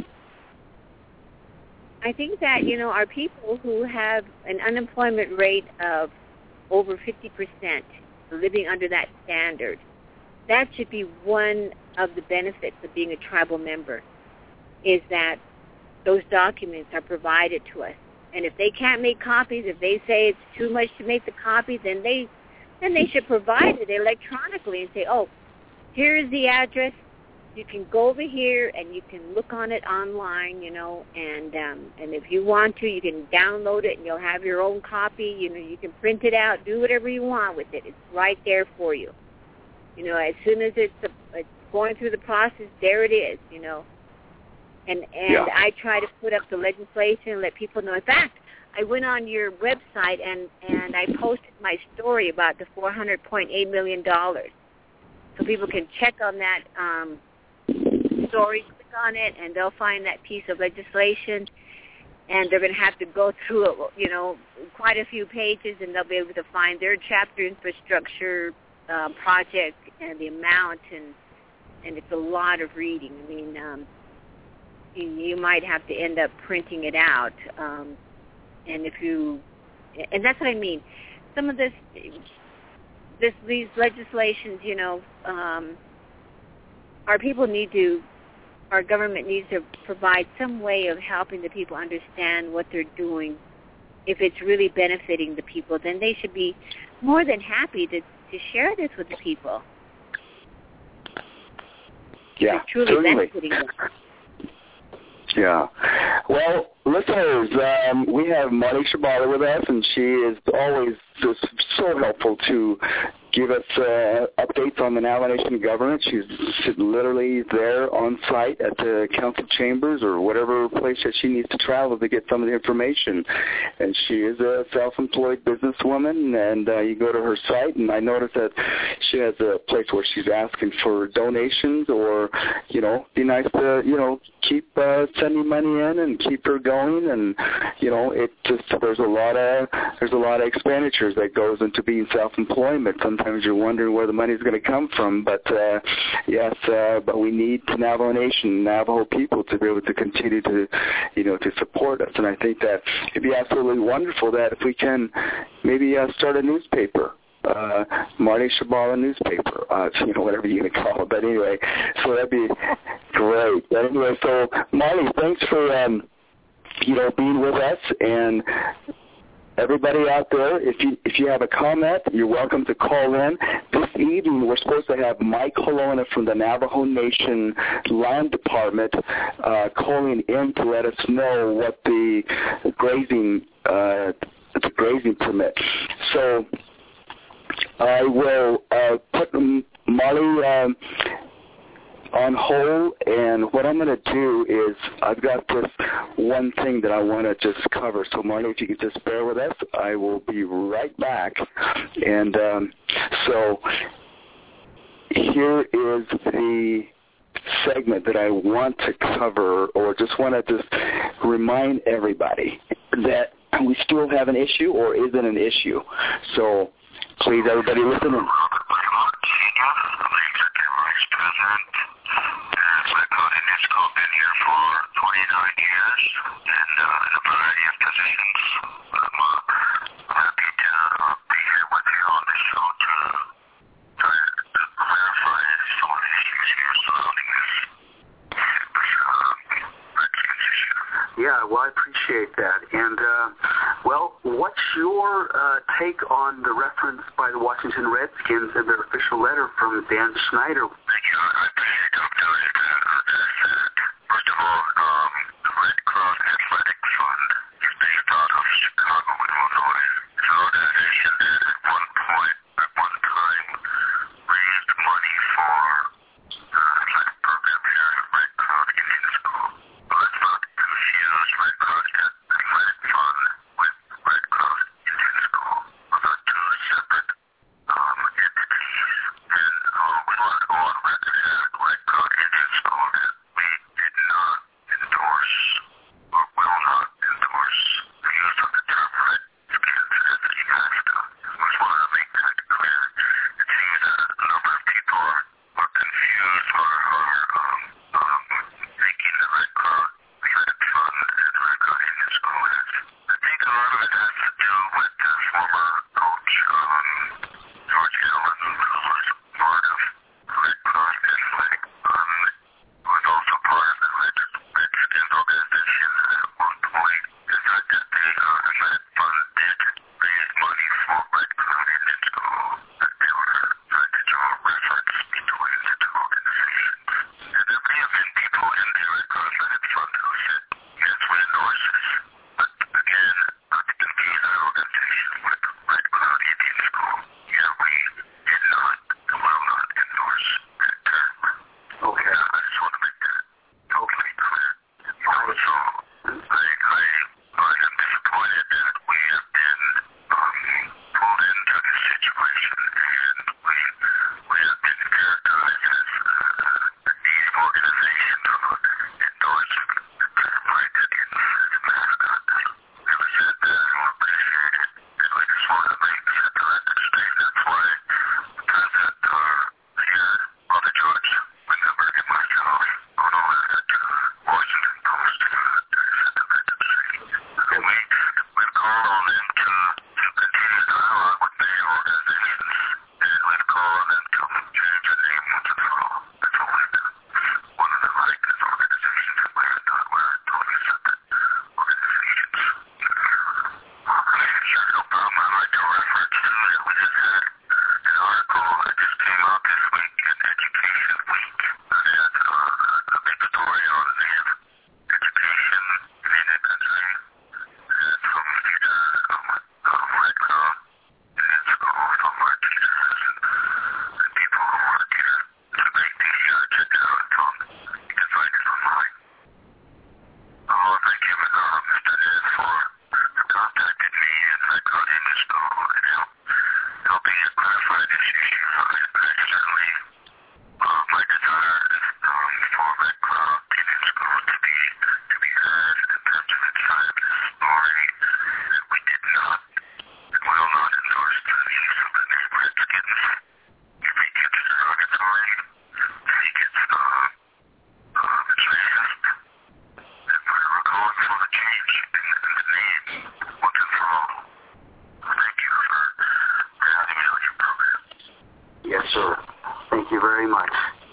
I think that, our people who have an unemployment rate of over 50%, living under that standard, that should be one of the benefits of being a tribal member, is that those documents are provided to us. And if they can't make copies, if they say it's too much to make the copy, then they should provide it electronically and say, oh, here is the address. You can go over here and you can look on it online, and if you want to, you can download it and you'll have your own copy. You can print it out, do whatever you want with it. It's right there for you. As soon as it's going through the process, there it is, And Yeah. I try to put up the legislation and let people know. In fact, I went on your website and I posted my story about the $400.8 million. So people can check on that story, click on it, and they'll find that piece of legislation. And they're going to have to go through it, quite a few pages, and they'll be able to find their chapter infrastructure project and the amount, and it's a lot of reading. You might have to end up printing it out, and that's what I mean. Some of these legislations, our government needs to provide some way of helping the people understand what they're doing. If it's really benefiting the people, then they should be more than happy to share this with the people. Yeah, it's truly benefiting them. Yeah. Well, listeners, we have Marley Shibala with us, and she is always just so helpful to give us updates on the Navajo Nation government. She's literally there on site at the council chambers or whatever place that she needs to travel to get some of the information. And she is a self-employed businesswoman, and you go to her site, and I noticed that she has a place where she's asking for donations or, be nice to, keep sending money in and keep her going. And, there's a lot of expenditures that goes into being self-employment. Sometimes you're wondering where the money is going to come from, but but we need the Navajo Nation, Navajo people to be able to continue to, to support us. And I think that it'd be absolutely wonderful that if we can maybe start a newspaper. Marty Shibala newspaper, whatever you're going to call it. But anyway, so that'd be great. But anyway, so Marty, thanks for being with us, and everybody out there, if you have a comment, you're welcome to call in. This evening, we're supposed to have Mike Holona from the Navajo Nation Land Department calling in to let us know what the grazing permit. So I will put Molly on hold, and what I'm going to do is I've got this one thing that I want to just cover. So, Marty, if you could just bear with us, I will be right back. And so here is the segment that I want to cover, or just want to just remind everybody that we still have an issue or isn't an issue. So please, everybody, listen in. Been here for 29 years and in a variety of positions. I'm happy to be here with you on the show to try to clarify some of the issues here surrounding this Redskins issue. Yeah, well, I appreciate that. And, well, what's your take on the reference by the Washington Redskins in their official letter from Dan Snyder? Thank you. I appreciate the opportunity to address that. First of all, the Red Cross Athletic Fund is based out of Chicago, Illinois. It's an organization that at one time, raised money for athletic programs here at Red Cross Indian School. Let's not confuse Red Cross Athletic Fund with Red Cross Indian School. Those are two separate entities. And we want to go on record at Red Cross Indian School that we did not endorse or will not endorse the use of the term Redskins as he has done. I just wanted to make that clear. It seems that a number of people are confused or are thinking the Red Cross Athletic Fund and the Red Cross Indian School is. I think a lot of it has to do with the former coach, George Allen, who was part of Red Cross Athletic Fund, who was also part of the Redskins organization at one point. The fact that the Athletic Fund did raise money for Red Cross Indian School, that they were trying to draw a reference between the two organizations. And there may have been people in the Red Cross Athletic Fund who said, yes, we endorse this. But again, not to confuse our organization with Red Cross Indian School. Yeah, we did not and will not endorse that term. Okay. I just want to make that totally clear. Also, I am disappointed that we have been pulled into this situation and we have been characterized as a needy organization to endorse the term Redskins as a mascot. Never said that. I don't appreciate it. And I just want to make set the record straight. That's why the president here, Brother George Windenberg, and myself went over to Washington Post to set the record straight. And we've called on them to continue dialogue with the organizations, and we've called on them to change the name once and for all. That's all we've done. One of the Redskins organizations, and we're totally separate organizations. Sure, no problem. I'd like to reference to that we just had an article that just came out this week in Education Week that had a big story on native education in the country. And some leaders of Red Cross Indian School, some of our teachers and people who work here. It's a great t-shirt. Check it out. You can find it online. Thank you, Mr. Nez, for contacting me and Red Cross Indian School and helping us clarify this issue. I certainly, my desire is for Red Cross Indian School to be heard in terms of its side of this story. And we did not and will not endorse the use of the name Redskins. If he gets derogatory, if he gets racist, then we're calling for a change in the name once and for all. Thank you for having me on your program. Yes, sir. Thank you very much.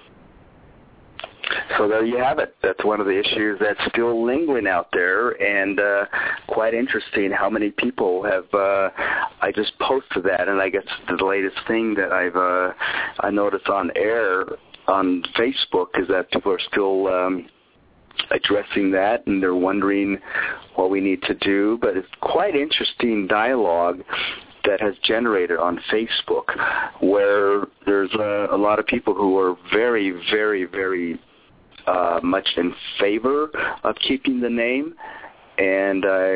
So there you have it. That's one of the issues that's still lingering out there, and quite interesting how many people have. I just posted that, and I guess the latest thing that I noticed on air on Facebook is that people are still addressing that, and they're wondering what we need to do. But it's quite interesting dialogue that has generated on Facebook, where there's a lot of people who are very, very, very much in favor of keeping the name, and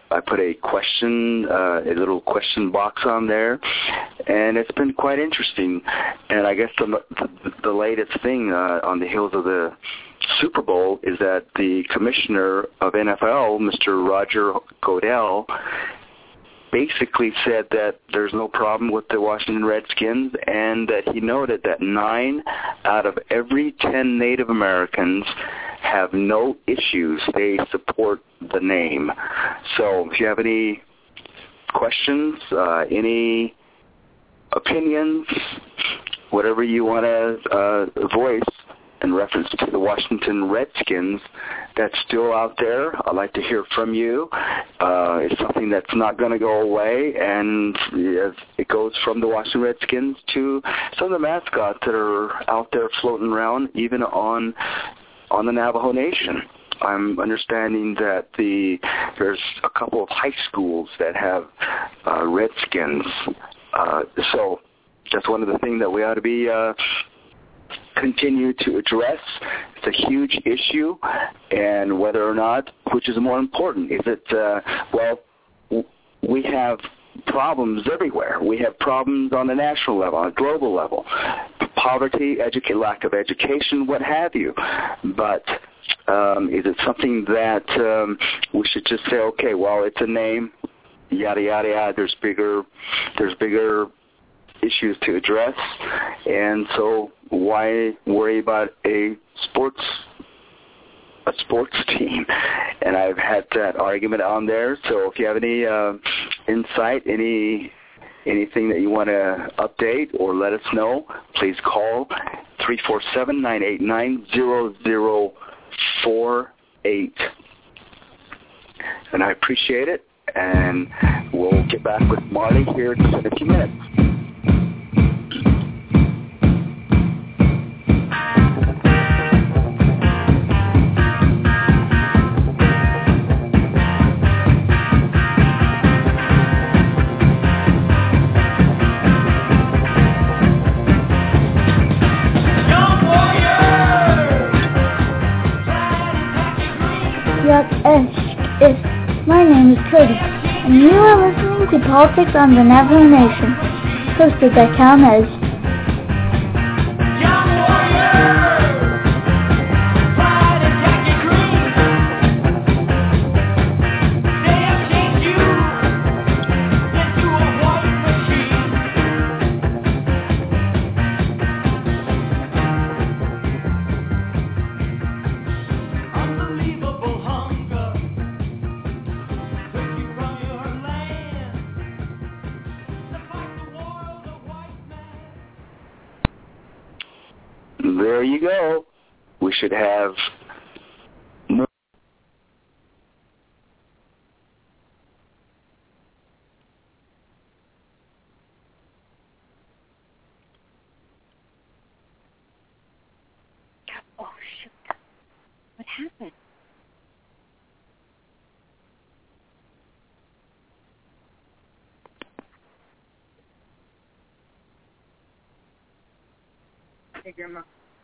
I put a little question box on there, and it's been quite interesting. And I guess the latest thing on the heels of the Super Bowl is that the commissioner of NFL, Mr. Roger Goodell, basically said that there's no problem with the Washington Redskins, and that he noted that 9 out of every 10 Native Americans have no issues. They support the name. So if you have any questions, any opinions, whatever you want to voice in reference to the Washington Redskins that's still out there, I'd like to hear from you. It's something that's not going to go away, and it goes from the Washington Redskins to some of the mascots that are out there floating around, even on the Navajo Nation. I'm understanding that there's a couple of high schools that have Redskins. So that's one of the things that we ought to be continue to address. It's a huge issue, and whether or not, which is more important, is it, we have problems everywhere. We have problems on the national level, on a global level, poverty, lack of education, what have you. But is it something that we should just say, okay, well, it's a name, yada, yada, yada, there's bigger issues to address, and so why worry about a sports team? And I've had that argument on there. So if you have any insight, anything that you want to update or let us know, please call 347-989-0048. And I appreciate it, and we'll get back with Marty here in a few minutes. My name is Cody, and you are listening to Politics on the Navajo Nation, hosted by Cal Nez. There you go. We should have more. Oh, shoot. What happened? Hey, Grandma.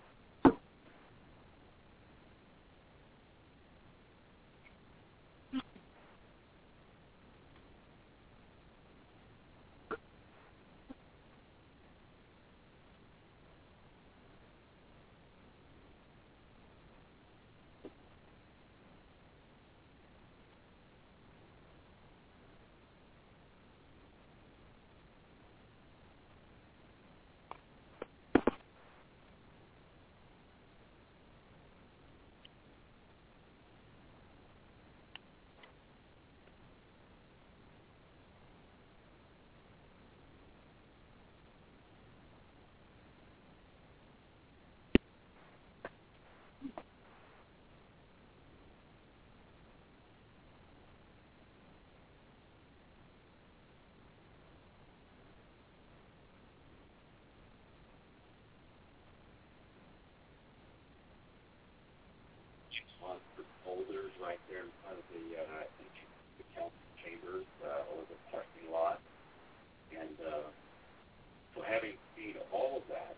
Boulders right there in front of the council chambers or the parking lot. And so having seen all of that,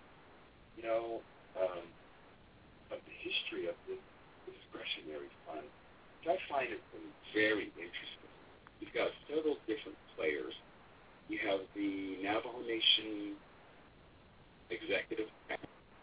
of the history of this discretionary fund, which I find it very interesting. several different players. You have the Navajo Nation Executive Council.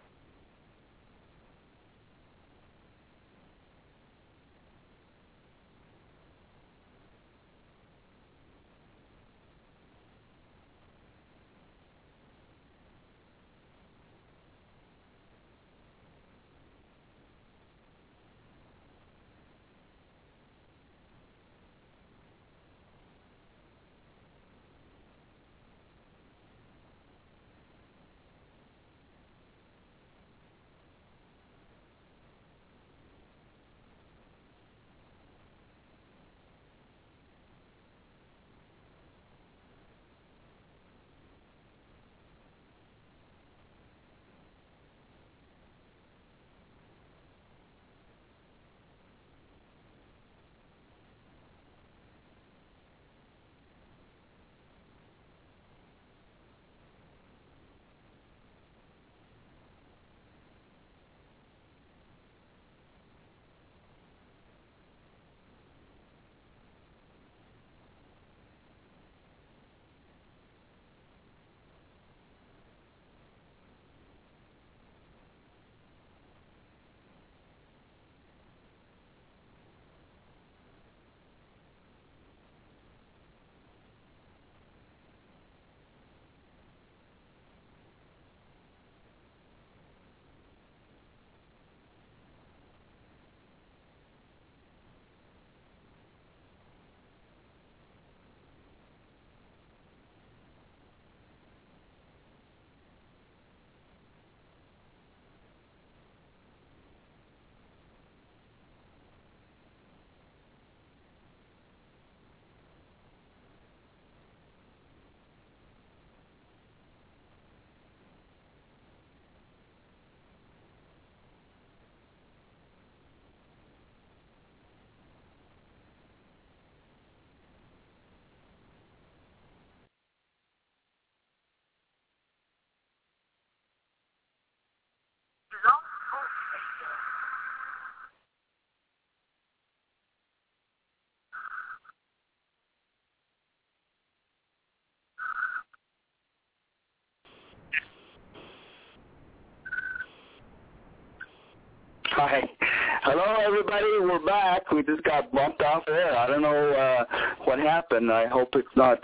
Hi. Hello, everybody. We're back. We just got bumped off air. I don't know what happened. I hope it's not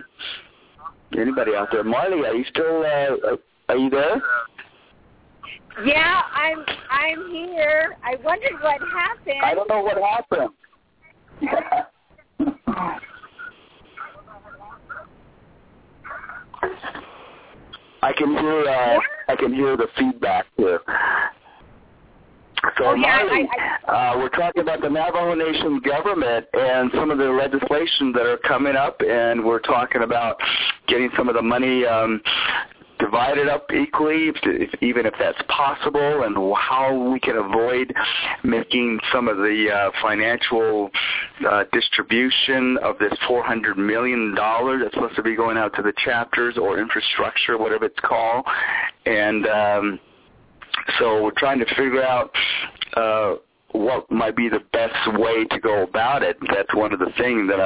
anybody out there. Marley, are you still? Are you there? Yeah, I'm here. I wondered what happened. I don't know what happened. I can hear the feedback here. So, Marley, we're talking about the Navajo Nation government and some of the legislation that are coming up, and we're talking about getting some of the money divided up equally, even if that's possible, and how we can avoid making some of the financial distribution of this $400 million that's supposed to be going out to the chapters or infrastructure, whatever it's called. And so we're trying to figure out what might be the best way to go about it. That's one of the things that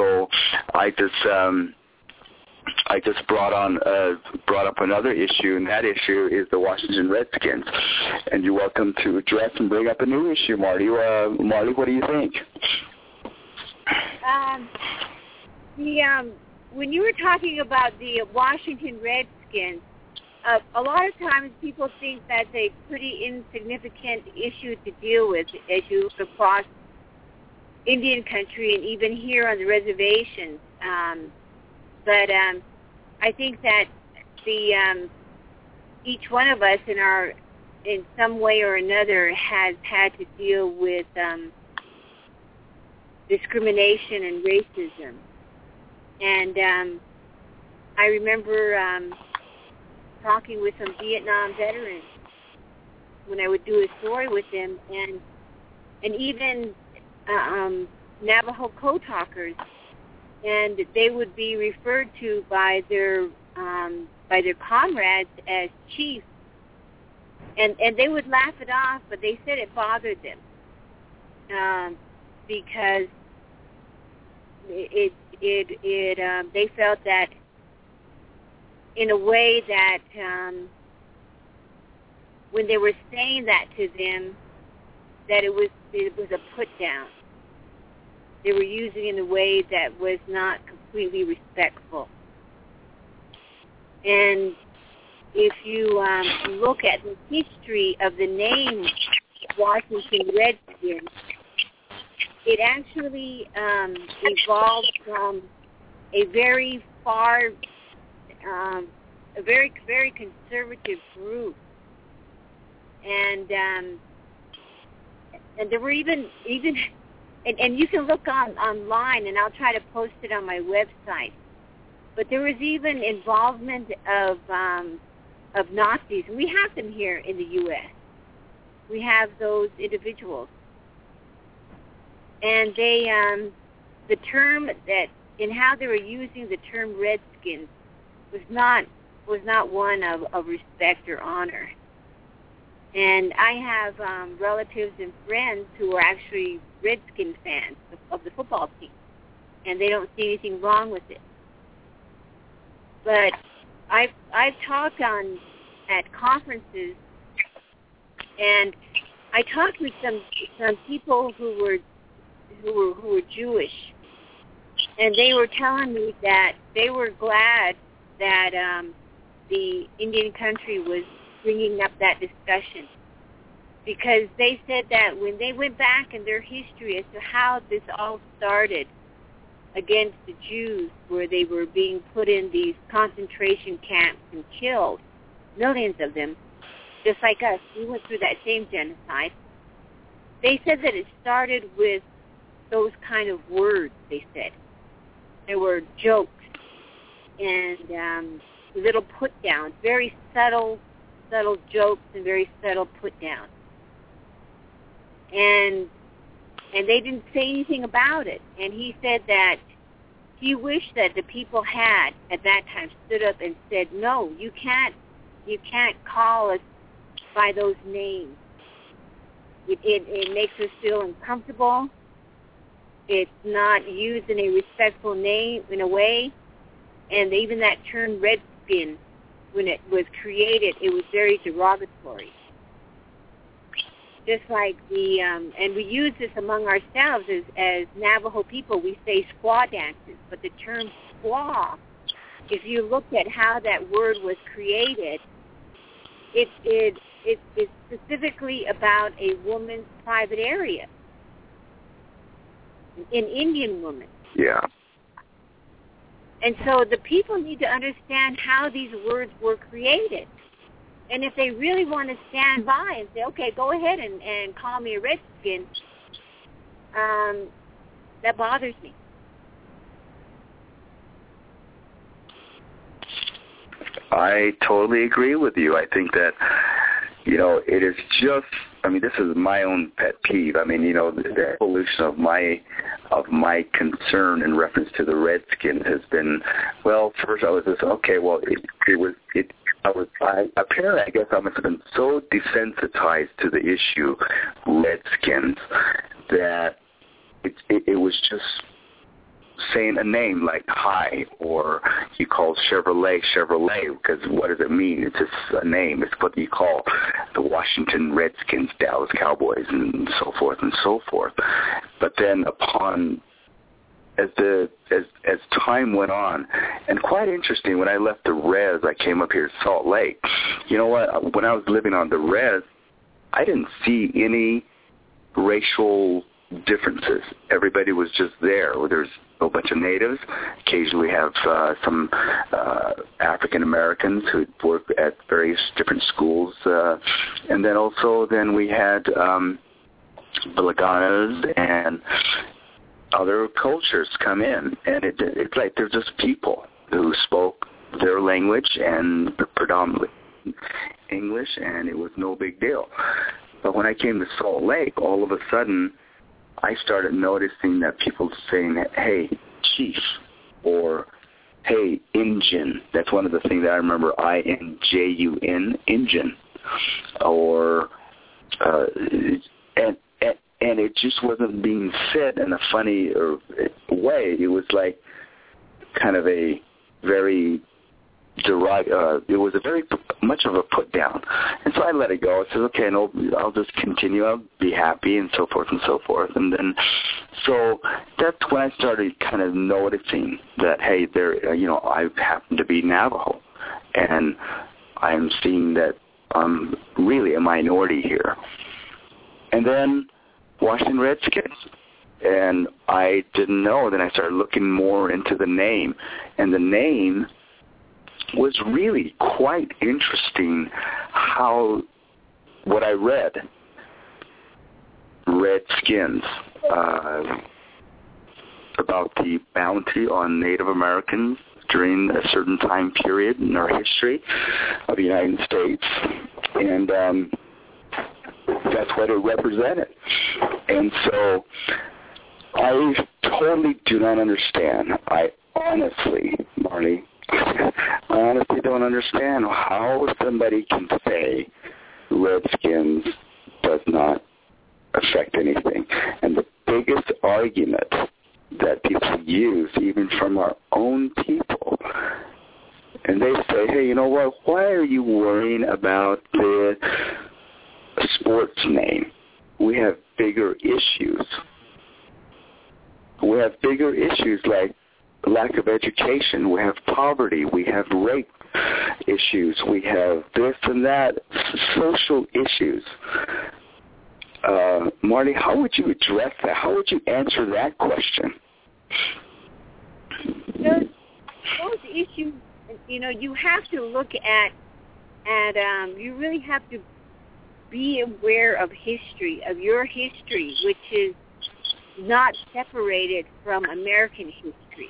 I just brought up another issue, and that issue is the Washington Redskins. And you're welcome to address and bring up a new issue, Marty. Marty, what do you think? When you were talking about the Washington Redskins, a lot of times people think that's a pretty insignificant issue to deal with as you look across Indian country and even here on the reservations. But I think that each one of us in some way or another has had to deal with discrimination and racism. And I remember talking with some Vietnam veterans when I would do a story with them, and even Navajo code talkers, and they would be referred to by their comrades as chief, and they would laugh it off, but they said it bothered them because they felt that in a way that when they were saying that to them, that it was a put down. They were using it in a way that was not completely respectful. And if you look at the history of the name Washington Redskins, it actually evolved from a very very conservative group, and there were even and you can look online, and I'll try to post it on my website. But there was even involvement of Nazis, and we have them here in the U.S. We have those individuals, and they the term that in how they were using the term Redskins was not one of respect or honor. And I have relatives and friends who are actually Redskin fans of the football team, and they don't see anything wrong with it. But I've talked at conferences, and I talked with some people who were Jewish, and they were telling me that they were glad that the Indian country was bringing up that discussion, because they said that when they went back in their history as to how this all started against the Jews, where they were being put in these concentration camps and killed, millions of them, just like us. We went through that same genocide. They said that it started with those kind of words, they said. There were jokes and little put-downs, very subtle jokes and very subtle put-downs. And they didn't say anything about it. And he said that he wished that the people had, at that time, stood up and said, no, you can't call us by those names. It makes us feel uncomfortable. It's not used in a respectful name, in a way. And even that term Redskin, when it was created, it was very derogatory. Just like and we use this among ourselves as Navajo people, we say squaw dances, but the term squaw, if you looked at how that word was created, it's specifically about a woman's private area, an Indian woman. Yeah. And so the people need to understand how these words were created. And if they really want to stand by and say, okay, go ahead and call me a Redskin, that bothers me. I totally agree with you. I think that, it is just, this is my own pet peeve. The evolution of my concern in reference to the Redskins has been, well, first I was just, okay, well, apparently I guess I must have been so desensitized to the issue, Redskins, that it was just saying a name like Hi, or you call Chevrolet, because what does it mean? It's just a name. It's what you call the Washington Redskins, Dallas Cowboys, and so forth and so forth. But then as time went on, and quite interesting, when I left the res, I came up here to Salt Lake. You know what? When I was living on the res, I didn't see any racial differences. Everybody was just there. There's a bunch of natives. Occasionally we have some African Americans who work at various different schools, and then we had Balaganas and other cultures come in, and it's like they're just people who spoke their language and predominantly English, and it was no big deal. But when I came to Salt Lake, all of a sudden I started noticing that people saying, hey, chief, or hey, Injun. That's one of the things that I remember, INJUN, Injun, or and it just wasn't being said in a funny way. It was like kind of a very it was a very much of a put down. And so I let it go. I said, okay, no, I'll just continue. I'll be happy and so forth and so forth. And then, so that's when I started kind of noticing that, hey, I happen to be Navajo. And I'm seeing that I'm really a minority here. And then Washington Redskins. And I didn't know. Then I started looking more into the name. And the name was really quite interesting what I read. Redskins, about the bounty on Native Americans during a certain time period in our history of the United States. And that's what it represented. And so I totally do not understand. I honestly, Marley, I honestly don't understand how somebody can say Redskins does not affect anything. And the biggest argument that people use, even from our own people, and they say, hey, you know what, why are you worrying about the sports name? We have bigger issues. We have bigger issues like lack of education, we have poverty, we have rape issues, we have this and that, social issues. Marty, how would you address that? How would you answer that question? Those issues, you have to look at you really have to be aware of history, of your history, which is not separated from American history.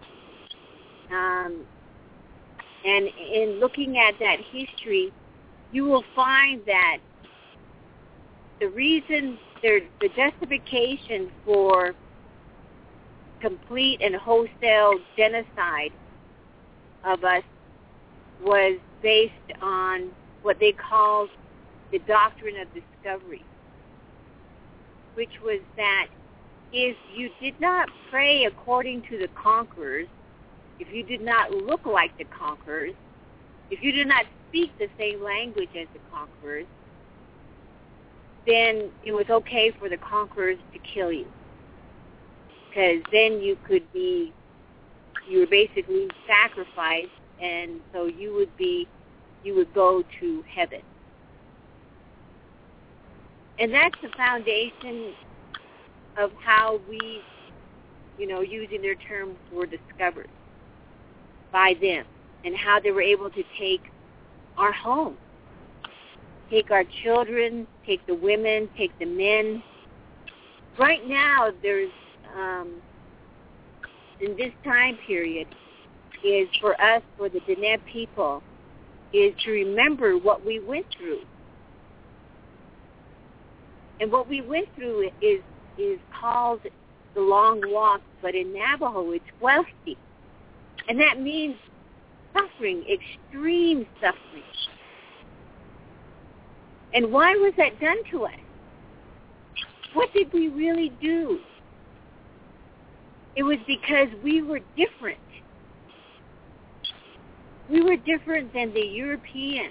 And in looking at that history, you will find that the reason, the justification for complete and wholesale genocide of us was based on what they called the doctrine of discovery, which was that if you did not pray according to the conquerors, if you did not look like the conquerors, if you did not speak the same language as the conquerors, then it was okay for the conquerors to kill you. Because then you were basically sacrificed, and so you would go to heaven. And that's the foundation of how we, using their terms, were discovered by them, and how they were able to take our home, take our children, take the women, take the men. Right now, there's, in this time period, is for us, for the Diné people, is to remember what we went through. And what we went through is called the long walk, but in Navajo it's Huelsi. And that means suffering, extreme suffering. And why was that done to us? What did we really do? It was because we were different. We were different than the Europeans.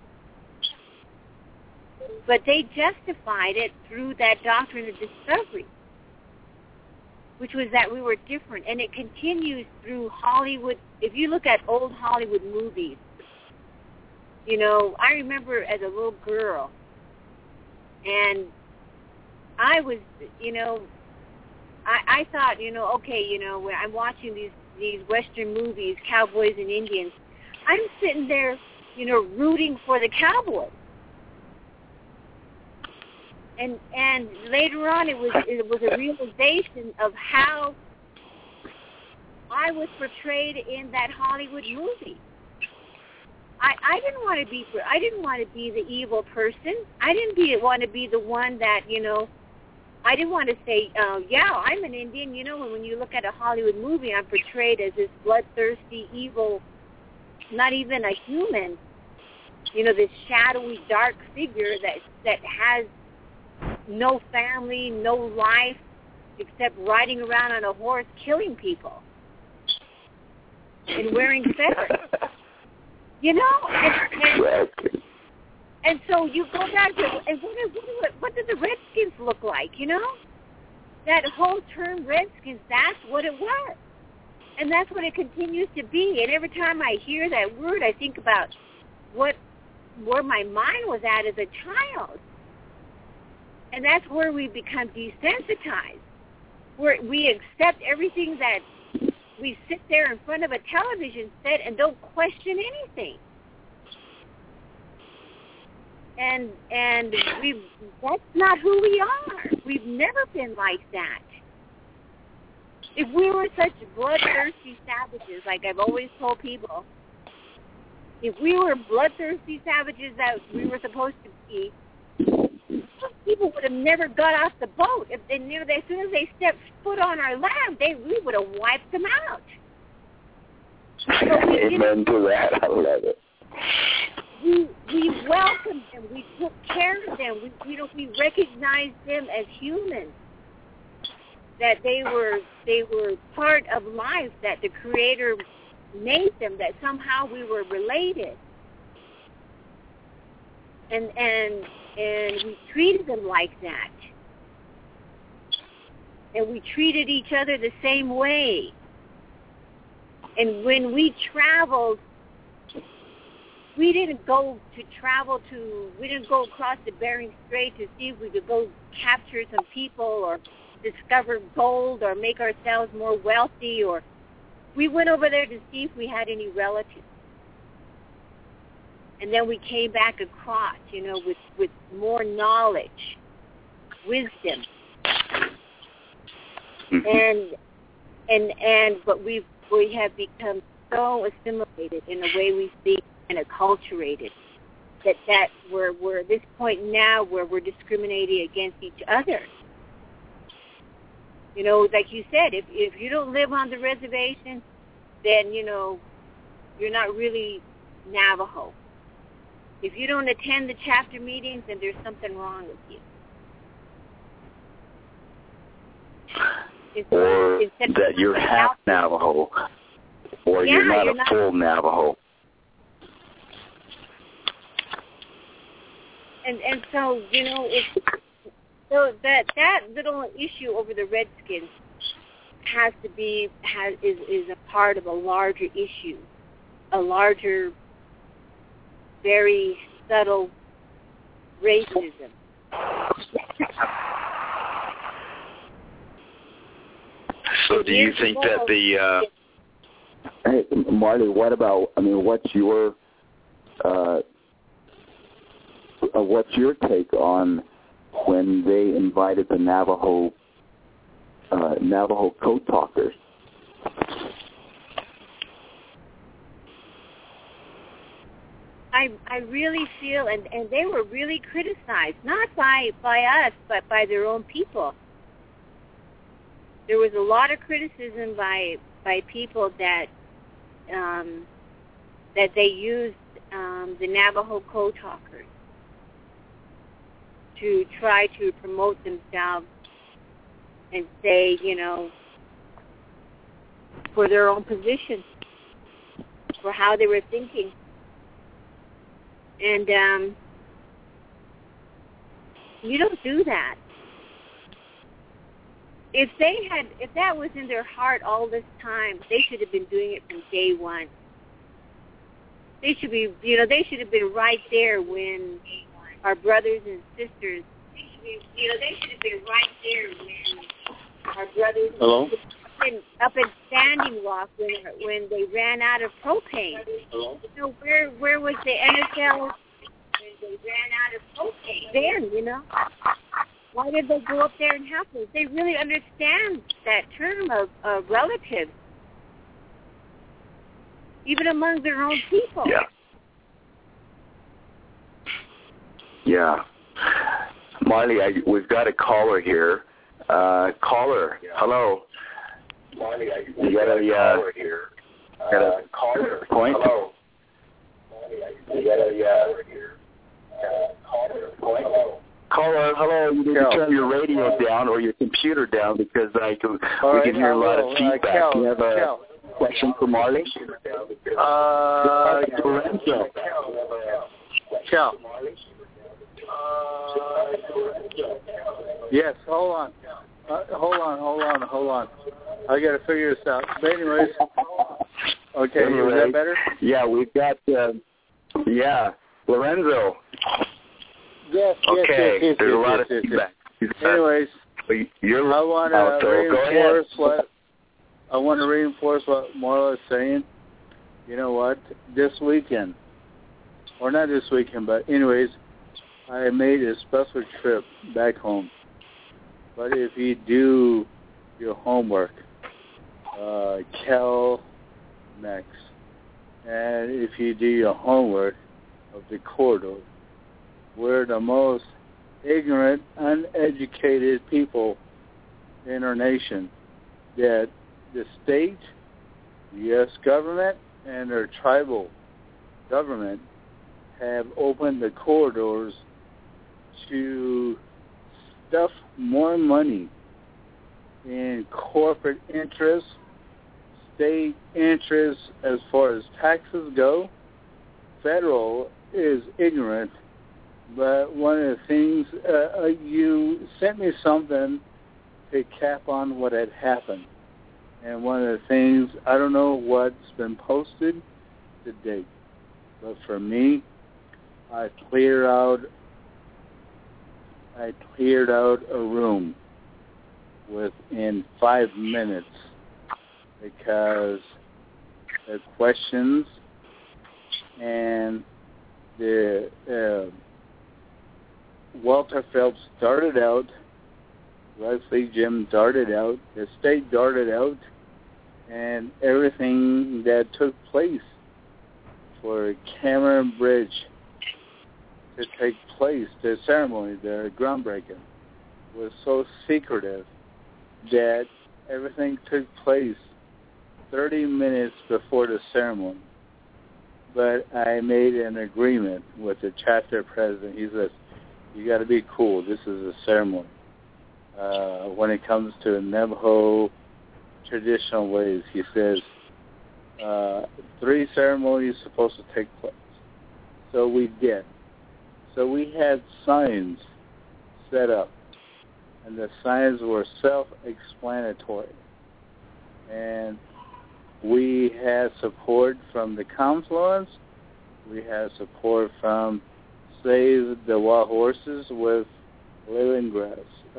But they justified it through that doctrine of discovery, which was that we were different. And it continues through Hollywood. If you look at old Hollywood movies, I remember as a little girl, and I was, I thought, okay, when I'm watching these Western movies, cowboys and Indians, I'm sitting there, rooting for the cowboys. And later on, it was a realization of how I was portrayed in that Hollywood movie. I didn't want to be the evil person. I didn't want to be the one that I didn't want to say, yeah, I'm an Indian. When you look at a Hollywood movie, I'm portrayed as this bloodthirsty, evil, not even a human. This shadowy, dark figure that has no family, no life, except riding around on a horse killing people. and wearing feathers. You know, and so you go back to, and what did the Redskins look like? You know, that whole term Redskins, that's what it was, and that's what it continues to be. And every time I hear that word, I think about where my mind was at as a child, and that's where we become desensitized, where we accept everything that we sit there in front of a television set and don't question anything. And that's not who we are. We've never been like that. If we were such bloodthirsty savages, like I've always told people, if we were bloodthirsty savages that we were supposed to be, people would have never got off the boat. If they knew that as soon as they stepped foot on our land, we would have wiped them out. Amen to that. I love it. We welcomed them. We took care of them. We recognized them as humans. That they were part of life. That the Creator made them. That somehow we were related. And we treated them like that. And we treated each other the same way. And when we traveled, we didn't go across the Bering Strait to see if we could go capture some people or discover gold or make ourselves more wealthy, or we went over there to see if we had any relatives. And then we came back across, with more knowledge, wisdom. But we have become so assimilated in the way we speak and acculturated that we're at this point now where we're discriminating against each other. Like you said, if you don't live on the reservation, then, you're not really Navajo. If you don't attend the chapter meetings, then there's something wrong with you. Or that you're half Navajo, or you're not a full Navajo. And so, that little issue over the Redskins is a part of a larger issue, a larger, very subtle racism. So do you think that Hey, Marley, what's your take on when they invited the Navajo code talkers? I really feel, and they were really criticized, not by us, but by their own people. There was a lot of criticism by people that they used the Navajo code talkers to try to promote themselves and say, for their own position, for how they were thinking. And you don't do that. If that was in their heart all this time, they should have been doing it from day one. They should have been right there when our brothers and sisters. They should have been right there when our brothers and sisters up in Standing Rock when they ran out of propane. Where was the NFL when they ran out of propane? Then, why did they go up there and help us? They really understand that term of relatives, even among their own people. Yeah. Marley, we've got a caller here. Caller, hello. Marley, you got a caller here. Got a caller point? Hello. You got a caller point? Caller, hello. You need to turn your radio down or your computer down because we can hear a lot of feedback. You have a question for Marley? Lorenzo. Cal. Yes, hold on. Hold on. I got to figure this out. But anyways, okay, is that better? Yeah, we've got, Lorenzo. Yes, okay, yes. There's a lot of feedback. Anyways, I want to reinforce what Marla is saying. You know what? This weekend, or not this weekend, but anyways, I made a special trip back home. But if you do your homework, Cal next, and if you do your homework of the corridor, we're the most ignorant, uneducated people in our nation, that the state, the U.S. government, and their tribal government have opened the corridors to stuff more money in corporate interests, state interests as far as taxes go. Federal is ignorant, but one of the things, you sent me something to cap on what had happened. And one of the things, I don't know what's been posted to date, but for me, I cleared out a room within 5 minutes because the questions and the Walter Phelps started out, Leslie Jim darted out, the state darted out, and everything that took place for Cameron Bridge to take place, the ceremony, the groundbreaking, was so secretive that everything took place 30 minutes before the ceremony. But I made an agreement with the chapter president. He says, you got to be cool. This is a ceremony. When it comes to Navajo traditional ways, he says, 3 ceremonies supposed to take place. So we did. So we had signs set up, and the signs were self-explanatory. And we had support from the Confluence. We had support from Save the Wild Horses with Leyland Grass.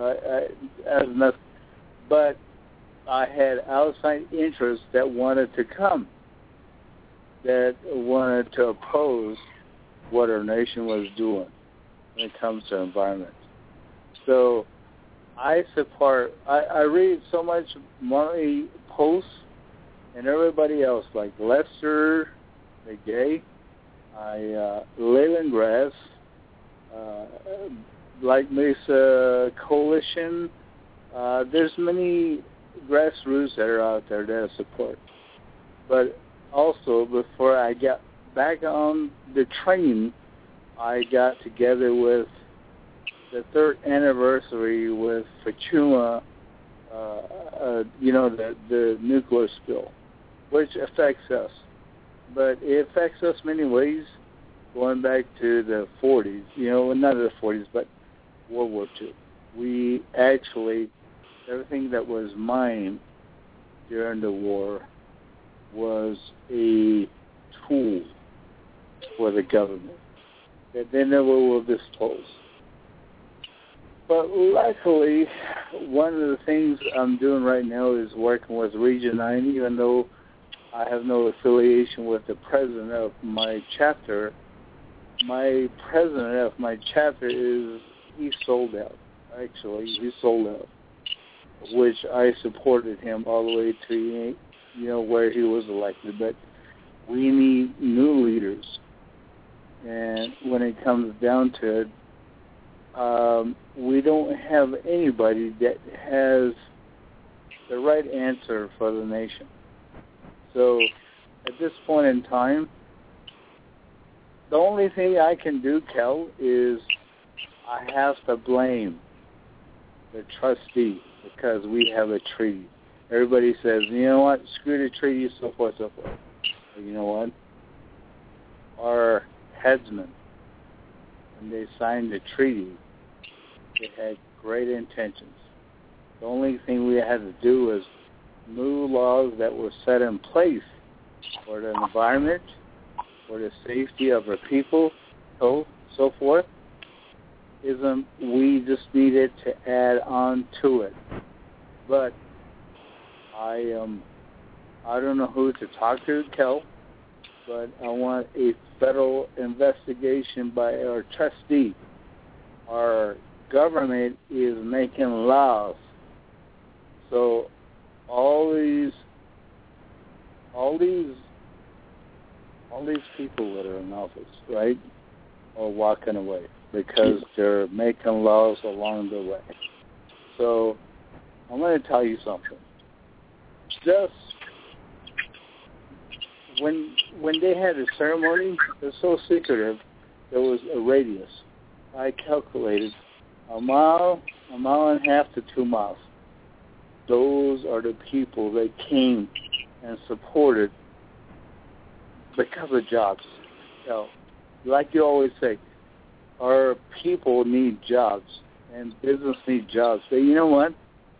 But I had outside interests that wanted to come, that wanted to oppose what our nation was doing when it comes to environment. So I read so much Marley posts and everybody else, like Lester McGay, Leyland Grass, Black Mesa Coalition. There's many grassroots that are out there that I support. But also, before I got back on the train, I got together with the 3rd anniversary with Fukushima, the nuclear spill, which affects us. But it affects us many ways, going back to the 40s, not the 40s, but World War II. We actually, everything that was mined during the war was a tool for the government that they never will dispose. But luckily, one of the things I'm doing right now is working with Region 9, even though I have no affiliation with the president of my chapter. My president of my chapter he sold out. Actually, he sold out, which I supported him all the way to, where he was elected. But we need new leaders. And when it comes down to it, we don't have anybody that has the right answer for the nation. So at this point in time, the only thing I can do, Kel, is I have to blame the trustee because we have a treaty. Everybody says, you know what, screw the treaty, so forth, so forth. But you know what? Our headsmen, when they signed the treaty, they had great intentions. The only thing we had to do was new laws that were set in place for the environment, for the safety of our people, so forth. We just needed to add on to it. But I don't know who to talk to, Kel, but I want a federal investigation by our trustee. Our government is making laws. So all these people that are in office, right, are walking away because they're making laws along the way. So I'm going to tell you something. Just when they had a ceremony, it was so secretive, there was a radius. I calculated a mile and a half to 2 miles. Those are the people that came and supported because of jobs. You know, like you always say, our people need jobs and business need jobs. So you know what?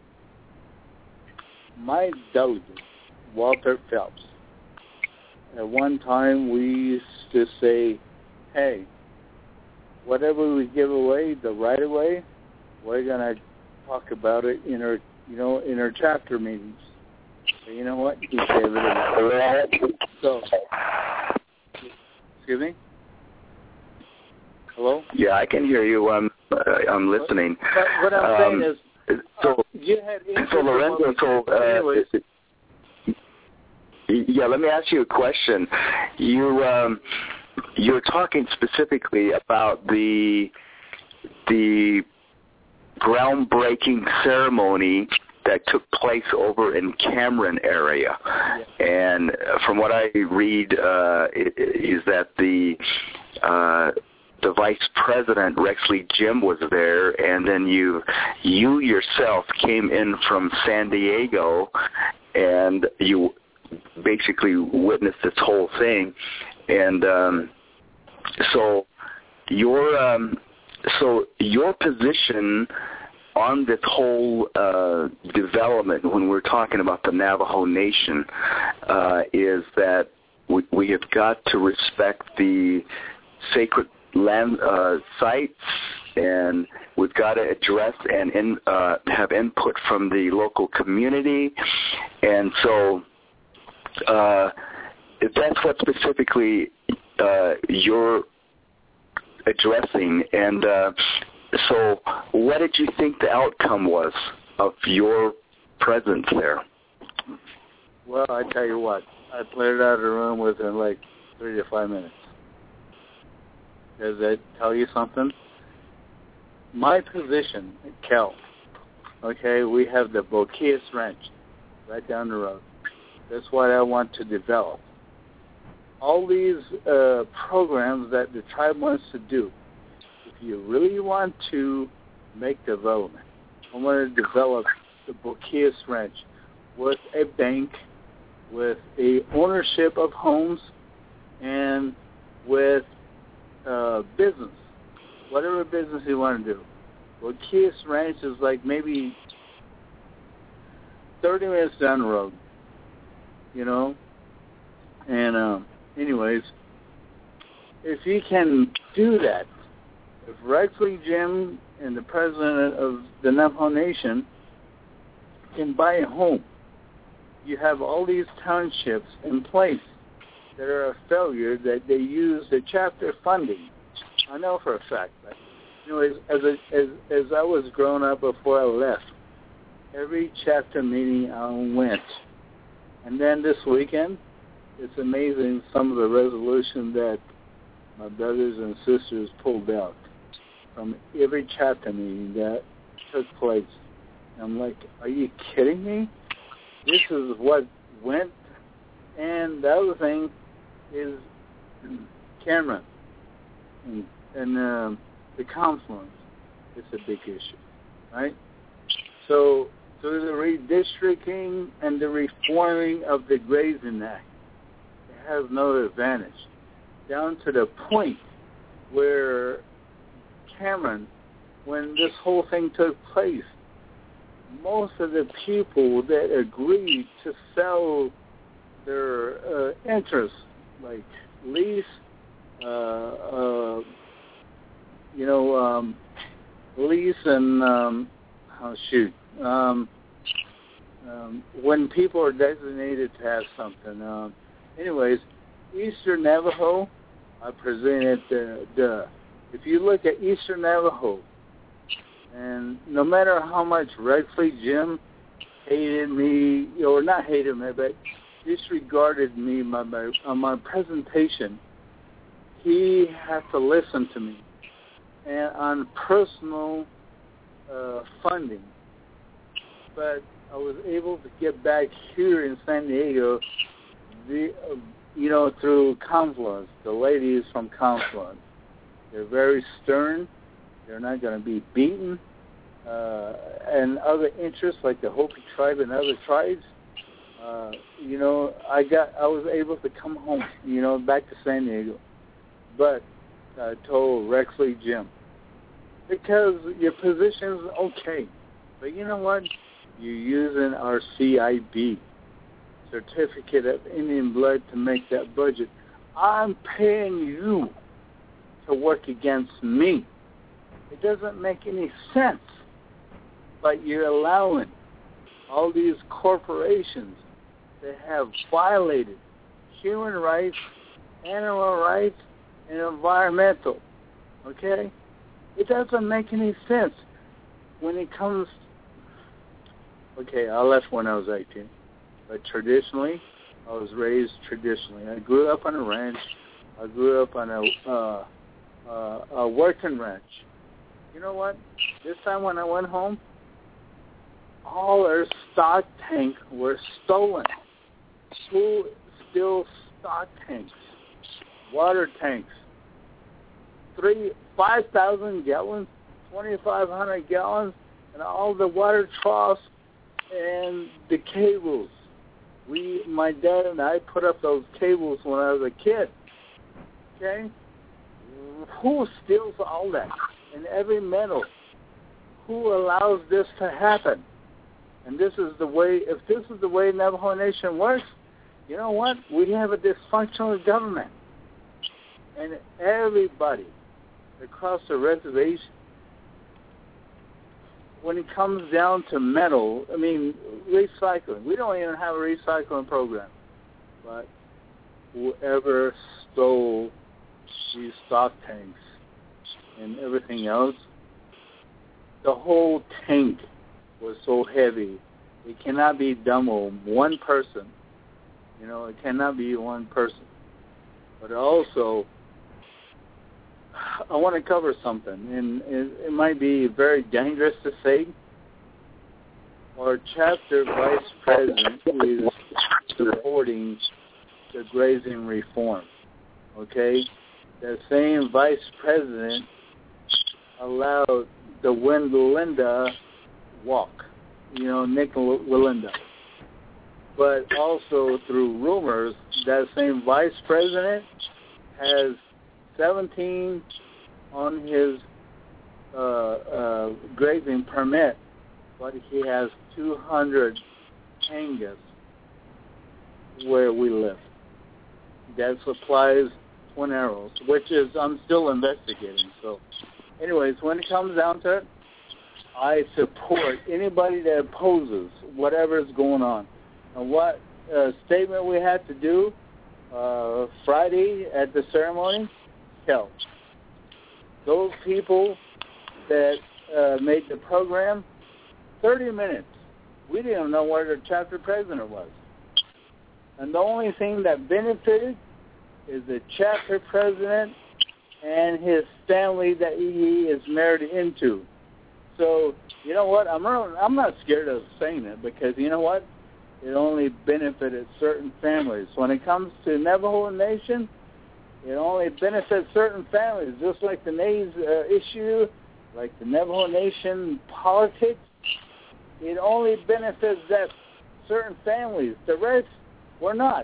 My delegate, Walter Phelps, at one time we used to say, hey, whatever we give away, the right of way, we're going to talk about it in our chapter meetings. So you know what? He gave it away. So, excuse me? Hello? Yeah, I can hear you. I'm listening. But what I'm saying is, you had so Lorenzo, yeah, let me ask you a question. You're talking specifically about the groundbreaking ceremony that took place over in Cameron area. Yeah. And from what I read is that the vice president, Rexley Jim, was there, and then you yourself came in from San Diego, and you basically witnessed this whole thing. And so your position on this whole development, when we're talking about the Navajo Nation, is that we have got to respect the sacred land sites, and we've got to address and have input from the local community. And so that's what specifically you're addressing. And so what did you think the outcome was of your presence there? Well, I tell you what, I cleared out of the room within like 3 to 5 minutes. Does that tell you something? My position at Cal, okay, we have the Boquillas Ranch right down the road. That's what I want to develop. All these programs that the tribe wants to do, if you really want to make development, I want to develop the Boquillas Ranch with a bank, with a ownership of homes, and with business, whatever business you want to do. Boquillas Ranch is like maybe 30 minutes down the road, you know. And anyways, if you can do that, if Rexley Jim and the president of the Navajo Nation can buy a home, you have all these townships in place that are a failure, that they use the chapter funding. I know for a fact. But anyways, as I was growing up before I left, every chapter meeting I went. And then this weekend, it's amazing some of the resolution that my brothers and sisters pulled out from every chapter meeting that took place. And I'm like, are you kidding me? This is what went. And the other thing is Cameron and the confluence. It's a big issue, right? So through the redistricting and the reforming of the Grazing Act, has no advantage, down to the point where Cameron, when this whole thing took place, most of the people that agreed to sell their interests, like lease, lease and when people are designated to have something. Anyways, Eastern Navajo, I presented if you look at Eastern Navajo, and no matter how much Red Fleet Jim hated me, or not hated me, but disregarded me on my presentation, he had to listen to me. And on personal funding. But I was able to get back here in San Diego, through Confluence, the ladies from Confluence. They're very stern. They're not going to be beaten. And other interests like the Hopi tribe and other tribes, I was able to come home, back to San Diego. But I told Rexley Jim, because your position's okay, but you know what? You're using our CIB, Certificate of Indian Blood, to make that budget. I'm paying you to work against me. It doesn't make any sense. But you're allowing all these corporations that have violated human rights, animal rights, and environmental. Okay? It doesn't make any sense when it comes. Okay, I left when I was 18. But traditionally, I was raised traditionally. I grew up on a ranch. I grew up on a working ranch. You know what? This time when I went home, all our stock tanks were stolen. Who steals stock tanks? Water tanks. 5,000 gallons, 2,500 gallons, and all the water troughs and the cables. My dad and I put up those cables when I was a kid. Okay? Who steals all that? And every metal. Who allows this to happen? And this is the way, if this is the way Navajo Nation works, you know what? We have a dysfunctional government. And everybody across the reservation, when it comes down to metal, recycling, we don't even have a recycling program. But whoever stole these stock tanks and everything else, the whole tank was so heavy, it cannot be done with one person. It cannot be one person. But also, I want to cover something, and it might be very dangerous to say. Our chapter vice president is supporting the grazing reform. Okay? The same vice president allowed the Linda walk, Nick Walinda. But also through rumors, that same vice president has 17 on his grazing permit, but he has 200 tangas where we live. That supplies Twin Arrows, which is, I'm still investigating. So anyways, when it comes down to it, I support anybody that opposes whatever is going on. And what statement we had to do Friday at the ceremony, hell, those people that made the program, 30 minutes, we didn't even know where the chapter president was. And the only thing that benefited is the chapter president and his family that he is married into. So, you know what? I'm not scared of saying it, because you know what? It only benefited certain families. When it comes to Navajo Nation, it only benefits certain families, just like the Nays issue, like the Navajo Nation politics. It only benefits that certain families. The rest, we're not.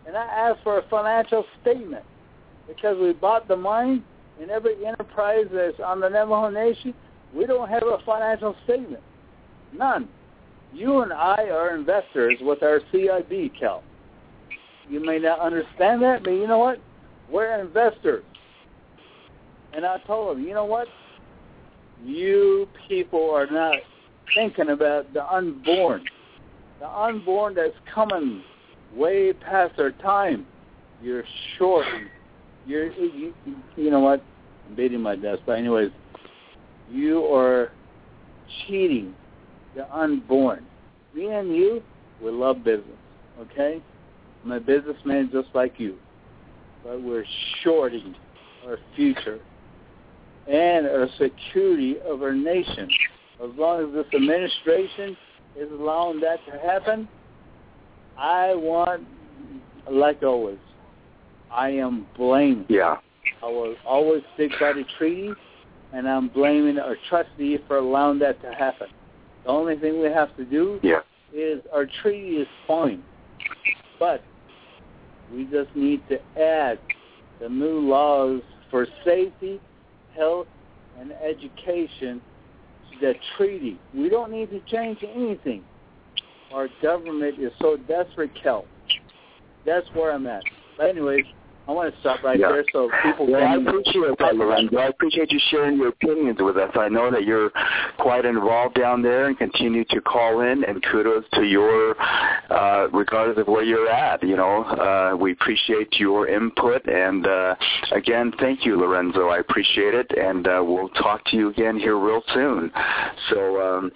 And I asked for a financial statement because we bought the mine and every enterprise that's on the Navajo Nation, we don't have a financial statement. None. You and I are investors with our CIB, Cal. You may not understand that, but you know what? We're investors. And I told them, you know what? You people are not thinking about the unborn. The unborn that's coming way past their time. You're short. You know what? I'm beating my desk. But anyways, you are cheating the unborn. Me and you, we love business, okay? I'm a businessman just like you. But we're shorting our future and our security of our nation. As long as this administration is allowing that to happen, I want, like always, I am blaming. Yeah. I will always stick by the treaty, and I'm blaming our trustee for allowing that to happen. The only thing we have to do is our treaty is fine, but we just need to add the new laws for safety, health, and education to the treaty. We don't need to change anything. Our government is so desperate, Kel. That's where I'm at. But anyways, I want to stop right there so people can... I appreciate that, Lorenzo. I appreciate you sharing your opinions with us. I know that you're quite involved down there and continue to call in, and kudos to your, regardless of where you're at, you know. We appreciate your input, and again, thank you, Lorenzo. I appreciate it, and we'll talk to you again here real soon. So,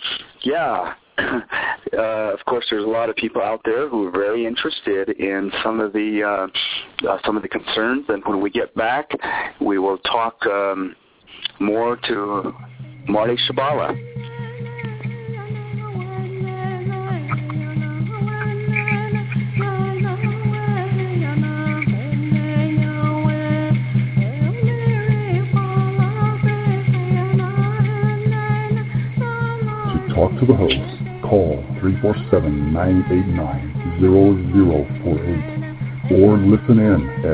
of course, there's a lot of people out there who are very interested in some of the concerns, and when we get back, we will talk more to Marty Shabala. To talk to the host, call 347-989-0048 or listen in at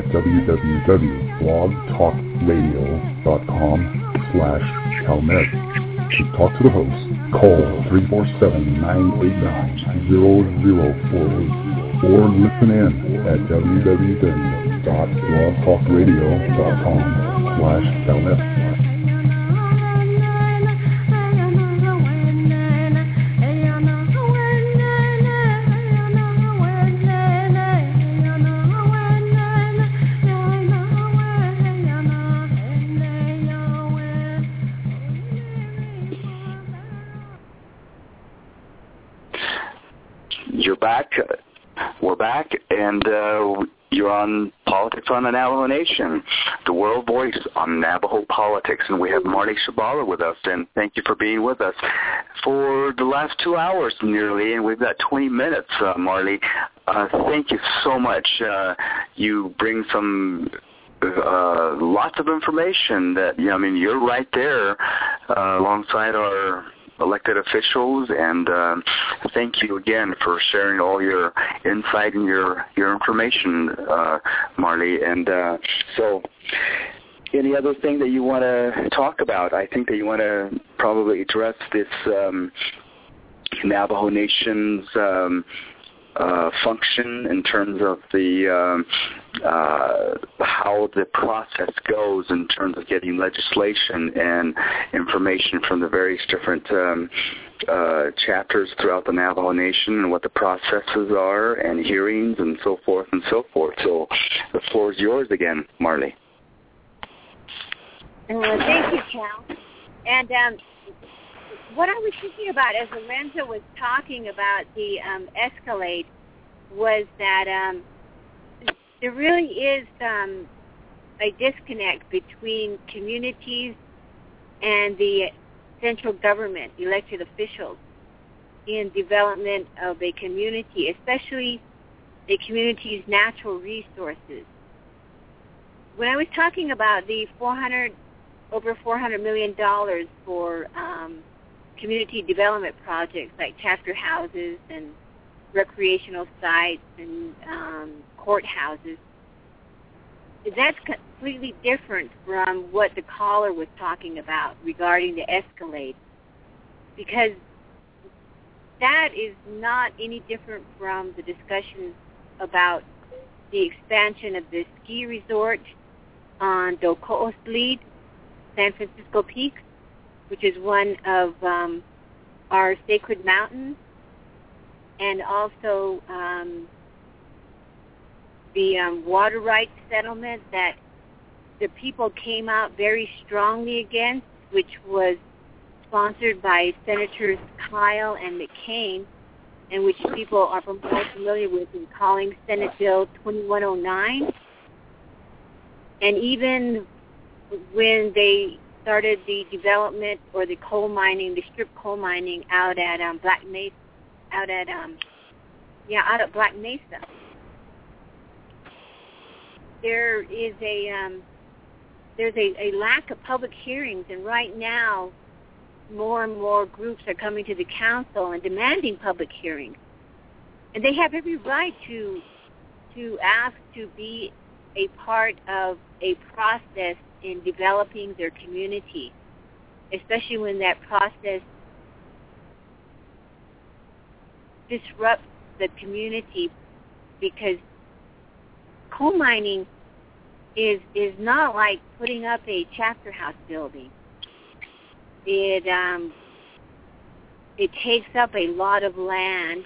www.blogtalkradio.com/CalMed. To talk to the host, call 347-989-0048 or listen in at www.blogtalkradio.com/CalMed. We're back, and you're on Politics on the Navajo Nation, the world voice on Navajo politics, and we have Marty Shabala with us, and thank you for being with us for the last 2 hours nearly, and we've got 20 minutes, Marty. Thank you so much. You bring some lots of information that, I mean, you're right there alongside our elected officials, and thank you again for sharing all your insight and your information, Marty. And so any other thing that you want to talk about? I think that you want to probably address this Navajo Nation's function in terms of the how the process goes in terms of getting legislation and information from the various different chapters throughout the Navajo Nation, and what the processes are, and hearings, and so forth and so forth. So the floor is yours again, Marley. Thank you, Cal. And what I was thinking about as Lorenzo was talking about the Escalade was that there really is a disconnect between communities and the central government, elected officials, in development of a community, especially a community's natural resources. When I was talking about the over $400 million for community development projects like chapter houses and recreational sites and courthouses. That's completely different from what the caller was talking about regarding the Escalade, because that is not any different from the discussions about the expansion of the ski resort on Doko'osleed, San Francisco Peak, which is one of our sacred mountains, and also the water rights settlement that the people came out very strongly against, which was sponsored by Senators Kyle and McCain, and which people are more familiar with in calling Senate Bill 2109. And even when they started the development or the coal mining, the strip coal mining out at Black Mesa, out at Black Mesa, there is there's a lack of public hearings, and right now more and more groups are coming to the council and demanding public hearings. And they have every right to ask to be a part of a process in developing their community, especially when that process disrupts the community, because coal mining is not like putting up a chapter house building. It takes up a lot of land,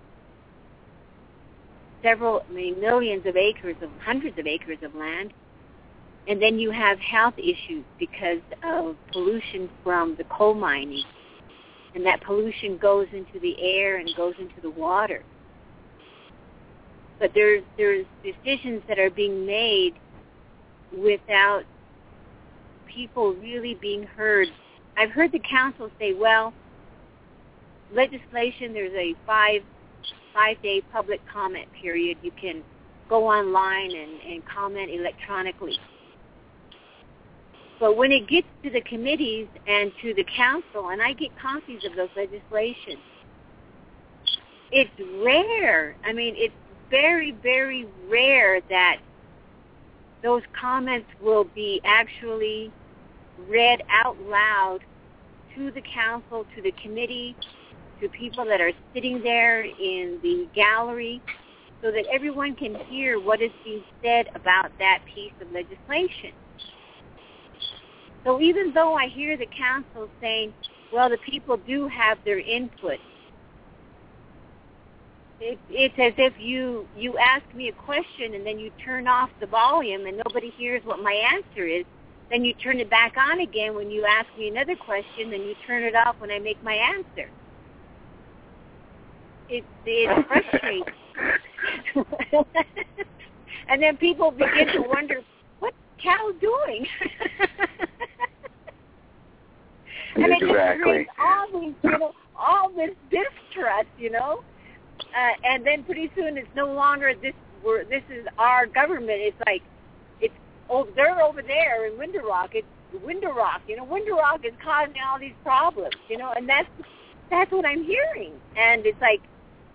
millions of acres, hundreds of acres of land, and then you have health issues because of pollution from the coal mining, and that pollution goes into the air and goes into the water. But there's decisions that are being made without people really being heard. I've heard the council say, well, legislation, there's a five-day public comment period. You can go online and comment electronically. But when it gets to the committees and to the council, and I get copies of those legislations, it's rare. I mean, it's very, very rare that those comments will be actually read out loud to the council, to the committee, to people that are sitting there in the gallery, so that everyone can hear what is being said about that piece of legislation. So even though I hear the council saying, well, the people do have their input, it's as if you ask me a question and then you turn off the volume and nobody hears what my answer is. Then you turn it back on again when you ask me another question, then you turn it off when I make my answer. It's frustrating. And then people begin to wonder, what's Cal doing? And it just creates all this distrust, and then pretty soon it's no longer this is our government. It's like they're over there in Window Rock. It's Window Rock. Window Rock is causing all these problems. And that's what I'm hearing. And it's like,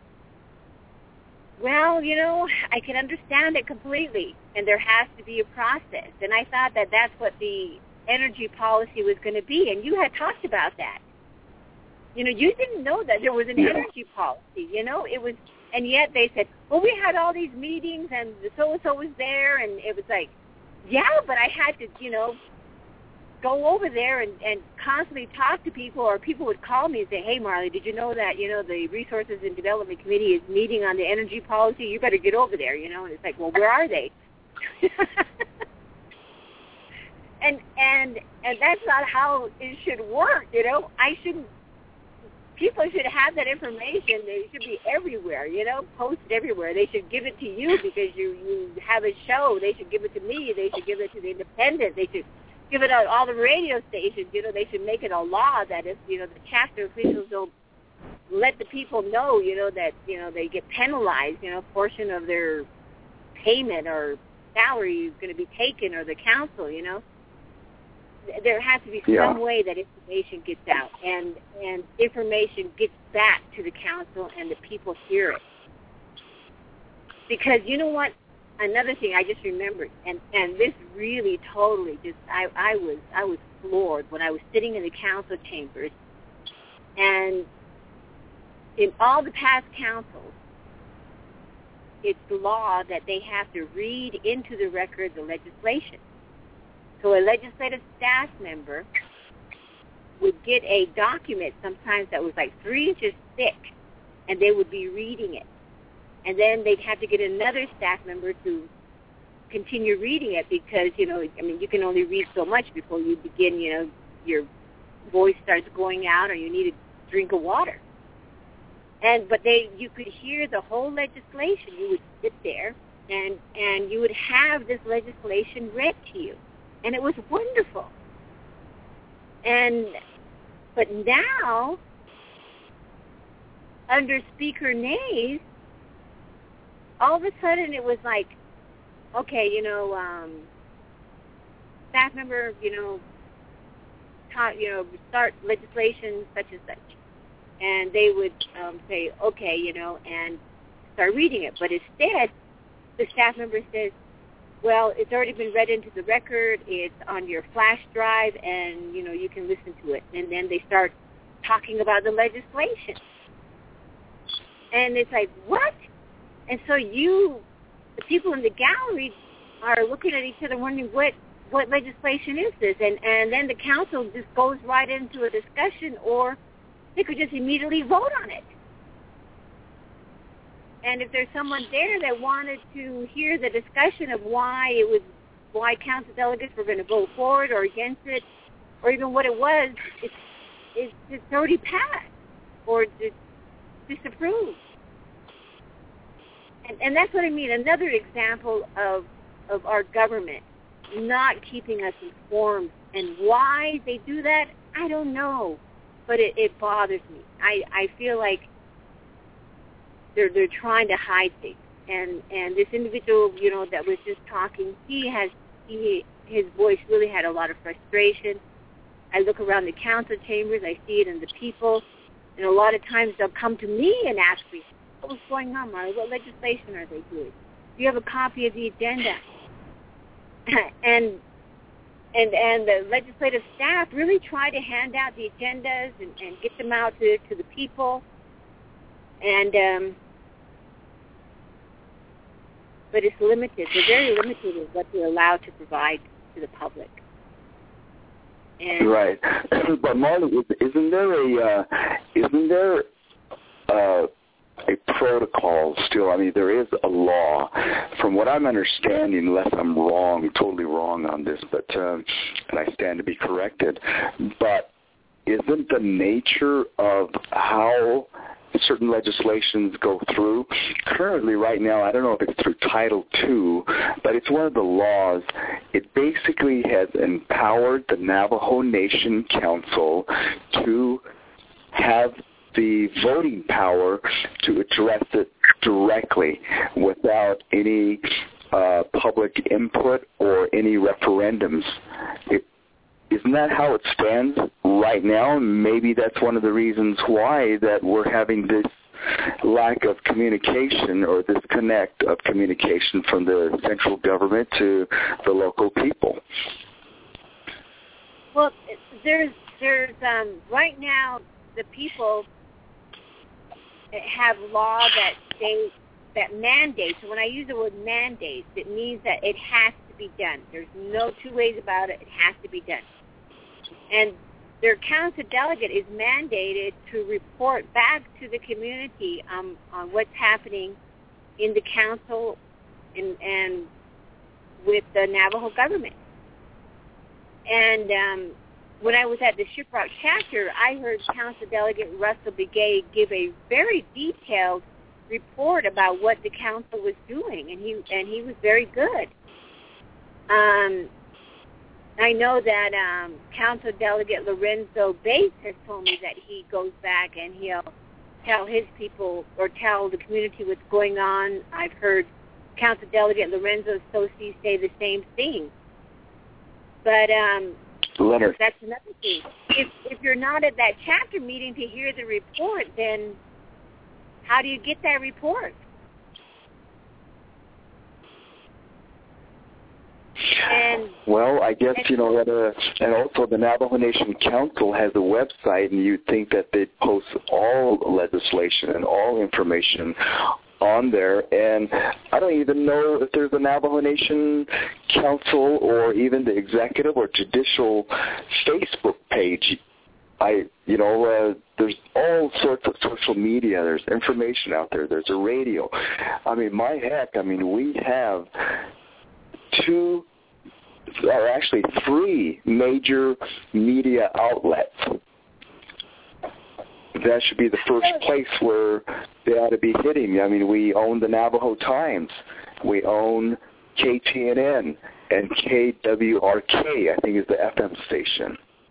well, I can understand it completely, and there has to be a process. And I thought that that's what the energy policy was going to be, and you had talked about that. You didn't know that there was an energy policy. It was, and yet they said, well, we had all these meetings, and the so-and-so was there, and it was like, yeah, but I had to, go over there and constantly talk to people, or people would call me and say, hey, Marley, did you know that, the Resources and Development Committee is meeting on the energy policy? You better get over there, and it's like, well, where are they? And that's not how it should work, People should have that information. They should be everywhere, posted everywhere. They should give it to you because you have a show. They should give it to me. They should give it to the Independent. They should give it out all the radio stations. They should make it a law that if, the chapter officials don't let the people know, that, they get penalized, a portion of their payment or salary is going to be taken, or the council, There has to be some way that information gets out, and information gets back to the council, and the people hear it. Because you know what? Another thing I just remembered, and this really totally just I was floored when I was sitting in the council chambers, and in all the past councils, it's law that they have to read into the record the legislation. So a legislative staff member would get a document sometimes that was like 3 inches thick, and they would be reading it. And then they'd have to get another staff member to continue reading it because, you can only read so much before you begin, your voice starts going out or you need a drink of water. But you could hear the whole legislation. You would sit there and you would have this legislation read to you. And it was wonderful. But now, under Speaker Nayes, all of a sudden it was like, okay, staff member, start legislation such and such. And they would say, okay, and start reading it. But instead, the staff member says, well, it's already been read into the record, it's on your flash drive, and, you can listen to it. And then they start talking about the legislation. And it's like, what? And so the people in the gallery are looking at each other wondering, what legislation is this? And then the council just goes right into a discussion, or they could just immediately vote on it. And if there's someone there that wanted to hear the discussion of why council delegates were going to vote for it or against it, or even what it was, it's already passed or disapproved. And that's what I mean. Another example of our government not keeping us informed, and why they do that, I don't know. But it bothers me. I feel like they're trying to hide things. And this individual, that was just talking, his voice really had a lot of frustration. I look around the council chambers, I see it in the people, and a lot of times they'll come to me and ask me, what's going on, Marley? What legislation are they doing? Do you have a copy of the agenda? And the legislative staff really try to hand out the agendas and get them out to the people. But it's limited. They're very limited in what they're allowed to provide to the public. Right. But Marley, isn't there a protocol still? I mean, there is a law. From what I'm understanding, unless I'm wrong, totally wrong on this, but and I stand to be corrected, but isn't the nature of how certain legislations go through currently right now, I don't know if it's through Title II, but it's one of the laws. It basically has empowered the Navajo Nation Council to have the voting power to address it directly without any public input or any referendums. Isn't that how it stands right now? Maybe that's one of the reasons why that we're having this lack of communication or disconnect of communication from the central government to the local people. Well, there's right now the people have law that mandates. So when I use the word mandates, it means that it has to be done. There's no two ways about it. It has to be done. And their council delegate is mandated to report back to the community on what's happening in the council and with the Navajo government. And when I was at the Shiprock chapter, I heard Council Delegate Russell Begay give a very detailed report about what the council was doing, and he was very good. I know that Council Delegate Lorenzo Bates has told me that he goes back and he'll tell his people or tell the community what's going on. I've heard Council Delegate Lorenzo Sosi say the same thing. But Leonard, that's another thing. If you're not at that chapter meeting to hear the report, then how do you get that report? Well, I guess, and also the Navajo Nation Council has a website, and you'd think that they'd post all legislation and all information on there, and I don't even know if there's a Navajo Nation Council or even the executive or judicial Facebook page. There's all sorts of social media. There's information out there. There's a radio. We have three major media outlets. That should be the first place where they ought to be hitting. We own the Navajo Times. We own KTNN and KWRK, I think is the FM station.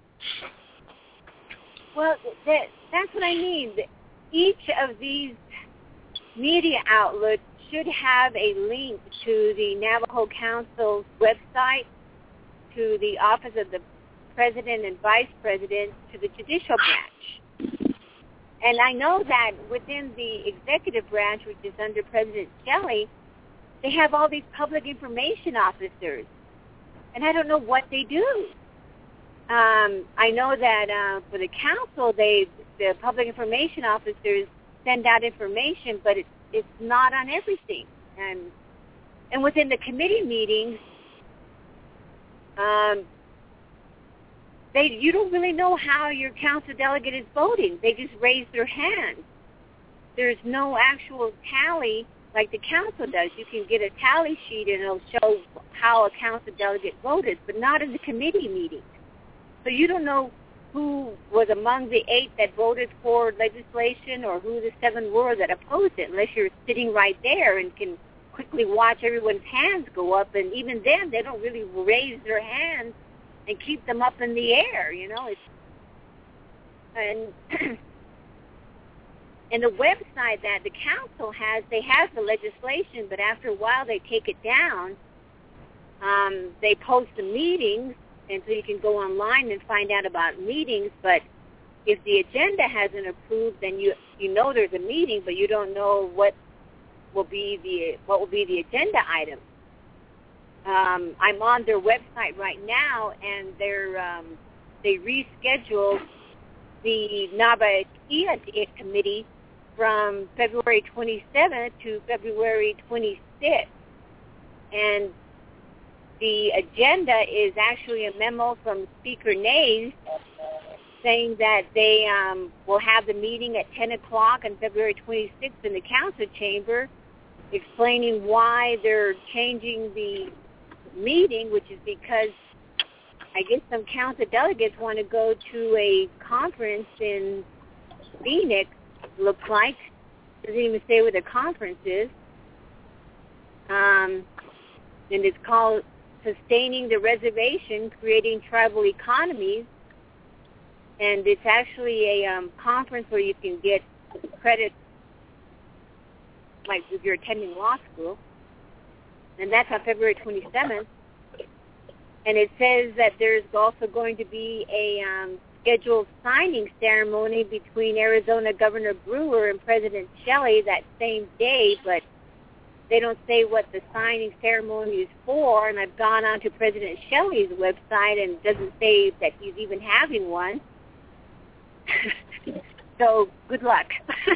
Well, that's what I mean. Each of these media outlets should have a link to the Navajo Council's website, to the Office of the President and Vice President, to the Judicial Branch. And I know that within the Executive Branch, which is under President Shelley, they have all these public information officers. And I don't know what they do. I know that for the council, the public information officers send out information, but it's not on everything. And within the committee meetings, you don't really know how your council delegate is voting. They just raise their hand. There's no actual tally like the council does. You can get a tally sheet and it'll show how a council delegate voted, but not in the committee meeting. So you don't know who was among the 8 that voted for legislation or who the 7 were that opposed it, unless you're sitting right there and can quickly watch everyone's hands go up. And even then, they don't really raise their hands and keep them up in the air, And the website that the council has, they have the legislation, but after a while they take it down. They post the meetings, and so you can go online and find out about meetings. But if the agenda hasn't approved, then you know there's a meeting, but you don't know what will be the agenda item. I'm on their website right now, and they rescheduled the Naba'iat Committee from February 27th to February 26th. And the agenda is actually a memo from Speaker Nays saying that they will have the meeting at 10 o'clock on February 26th in the council chamber, explaining why they're changing the meeting, which is because I guess some council delegates want to go to a conference in Phoenix, looks like. Doesn't even say where the conference is. And it's called Sustaining the Reservation, Creating Tribal Economies. And it's actually a conference where you can get credit, like if you're attending law school. And that's on February 27th. And it says that there's also going to be a scheduled signing ceremony between Arizona Governor Brewer and President Shelley that same day, but they don't say what the signing ceremony is for. And I've gone on to President Shelley's website, and it doesn't say that he's even having one. So good luck.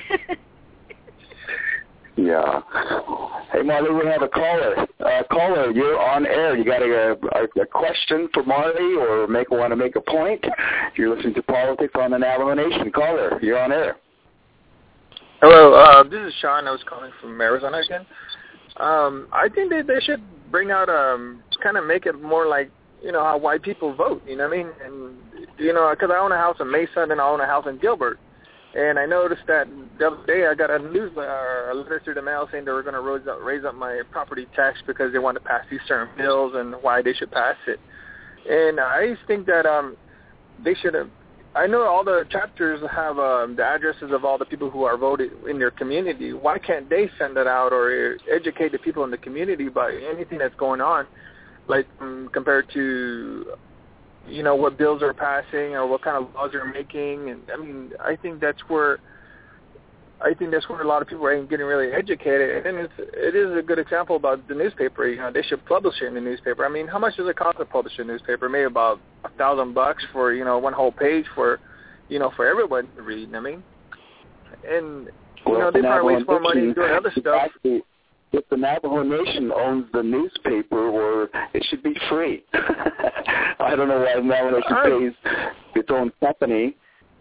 Yeah. Hey, Marley, we have a caller. Caller, you're on air. You got a question for Marley or want to make a point? You're listening to Politics on the Navajo Nation. Caller, you're on air. Hello, this is Sean. I was calling from Arizona again. I think that they should bring out, kind of make it more like, how white people vote, you know what I mean? And, because I own a house in Mesa and I own a house in Gilbert. And I noticed that the other day I got a letter through the mail saying they were going to raise up my property tax because they want to pass these certain bills and why they should pass it. And I just think that they should have. I know all the chapters have the addresses of all the people who are voted in their community. Why can't they send it out or educate the people in the community about anything that's going on, like compared to what bills are passing or what kind of laws they're making? And I mean, I think that's where I think that's where a lot of people ain't getting really educated. And then it is a good example about the newspaper. You know, they should publish it in the newspaper. I mean, how much does it cost to publish a newspaper? Maybe about $1,000 for, you know, one whole page for, you know, for everyone to read. I mean, and you know, they probably waste more money doing other stuff. If the Navajo Nation owns the newspaper, or it should be free. I don't know why the Navajo Nation pays its own company.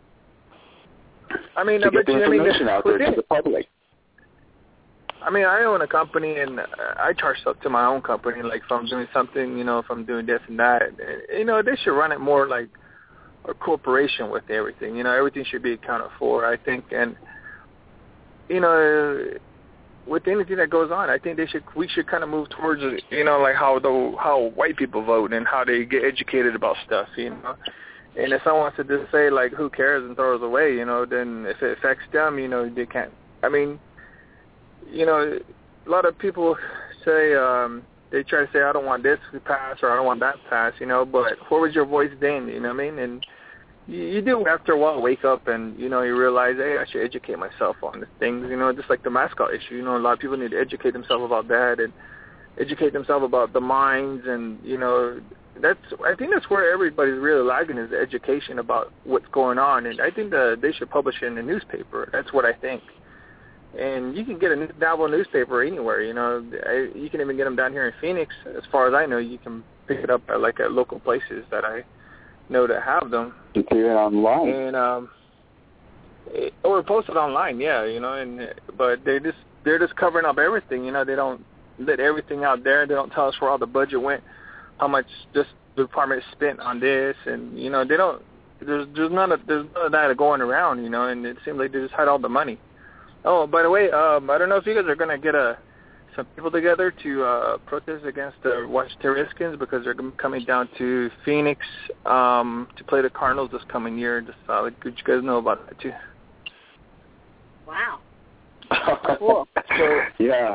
I mean, to get the information out there to the public. I mean, I own a company, and I charge up to my own company. Like, if I'm doing something, you know, if I'm doing this and that, you know, they should run it more like a corporation with everything. You know, everything should be accounted for, I think. And, you know, with anything that goes on, I think we should kind of move towards, you know, like how white people vote and how they get educated about stuff, you know. And if someone wants to just say, like, who cares and throws away, you know, then if it affects them, you know, they can't. I mean, you know, a lot of people say, they try to say, I don't want this to pass or I don't want that to pass, you know, but where was your voice then, you know what I mean? And you do, after a while, wake up and, you know, you realize, hey, I should educate myself on the things, you know, just like the mascot issue. You know, a lot of people need to educate themselves about that and educate themselves about the mines and, you know, I think that's where everybody's really lagging, is the education about what's going on. And I think they should publish it in the newspaper. That's what I think. And you can get a Navajo newspaper anywhere, you know. You can even get them down here in Phoenix. As far as I know, you can pick it up at local places that I know that have them. You can get it online. And or post it online, yeah, you know. But they're just covering up everything, you know. They don't let everything out there. They don't tell us where all the budget went, how much just the department spent on this, and, you know, they don't. There's none of that going around, you know. And it seems like they just hide all the money. Oh, by the way, I don't know if you guys are going to get some people together to protest against the Washington Redskins, because they're coming down to Phoenix to play the Cardinals this coming year. Just let you guys know about that, too. Wow. Cool. So, yeah.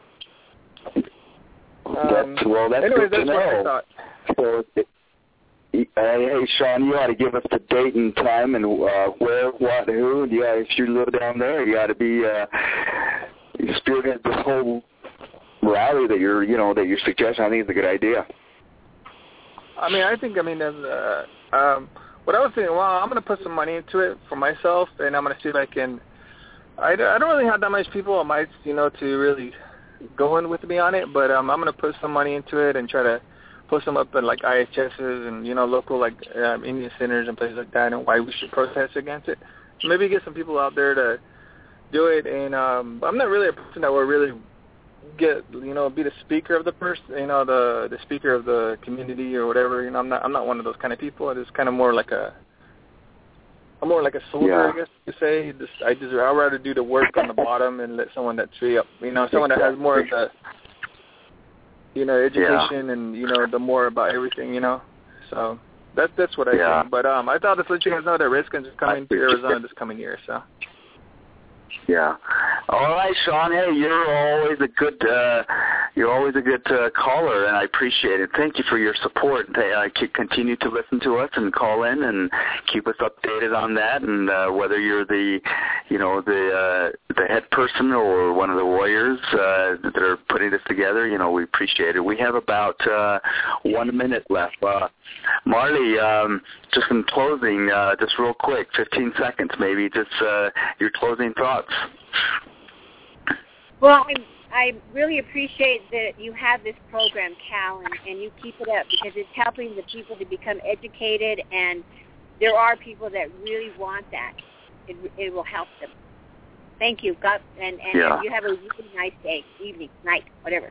That's anyways, good to know. What I thought. So, hey, Sean, you ought to give us the date and time and where, what, who. Yeah, if you live down there, you ought to be spearhead this whole rally that you're suggesting. I think it's a good idea. I mean, as what I was thinking, well, I'm going to put some money into it for myself, and I'm going to see if I can. I don't really have that much people on my, you know, to really go in with me on it, but I'm going to put some money into it and try to post them up in, like, IHSs and, you know, local, like, Indian centers and places like that, and why we should protest against it. Maybe get some people out there to do it. And I'm not really a person that will really get, you know, be the speaker of the person, you know, the speaker of the community or whatever. You know, I'm not one of those kind of people. I'm just kind of more like a soldier, yeah. I guess you say. I'd rather do the work on the bottom and let someone that's someone that has more of the, you know, education and, you know, the more about everything, you know. So that's what I think. But I thought to let you guys know that Redskins are coming to Arizona this coming year. So. Yeah. All right, Sean. Hey, you're always a good caller, and I appreciate it. Thank you for your support. Continue to listen to us and call in and keep us updated on that. And whether you're the head person or one of the warriors that are putting this together, you know, we appreciate it. We have about 1 minute left. Marley, just in closing, just real quick, 15 seconds maybe, just your closing thoughts. Well, I really appreciate that you have this program, Cal, and you keep it up, because it's helping the people to become educated, and there are people that really want that. It will help them. Thank you. God, and you have a really nice day, evening, night, whatever.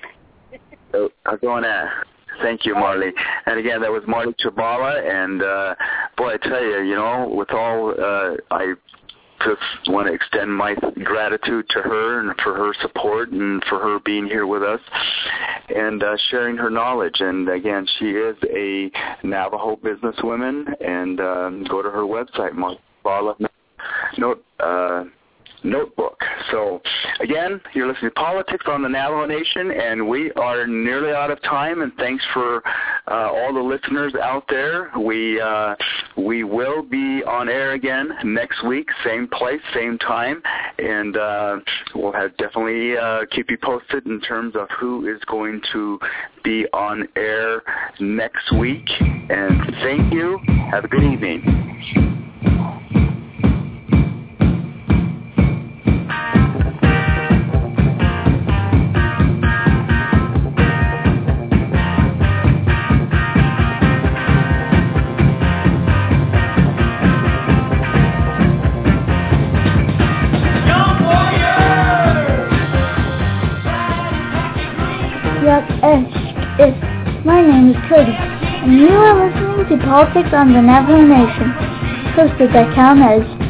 Thank you, Marley. And again, that was Marley Chabala, and boy, I tell you, you know, with all I just want to extend my gratitude to her and for her support and for her being here with us and sharing her knowledge. And again, she is a Navajo businesswoman, and go to her website, Marley Chabala Notebook. So, again, you're listening to Politics on the Navajo Nation, and we are nearly out of time, and thanks for all the listeners out there, we will be on air again next week, same place, same time, and we'll definitely keep you posted in terms of who is going to be on air next week. And thank you. Have a good evening. My name is Cody, and you are listening to Politics on the Navajo Nation, hosted by Cal Nez.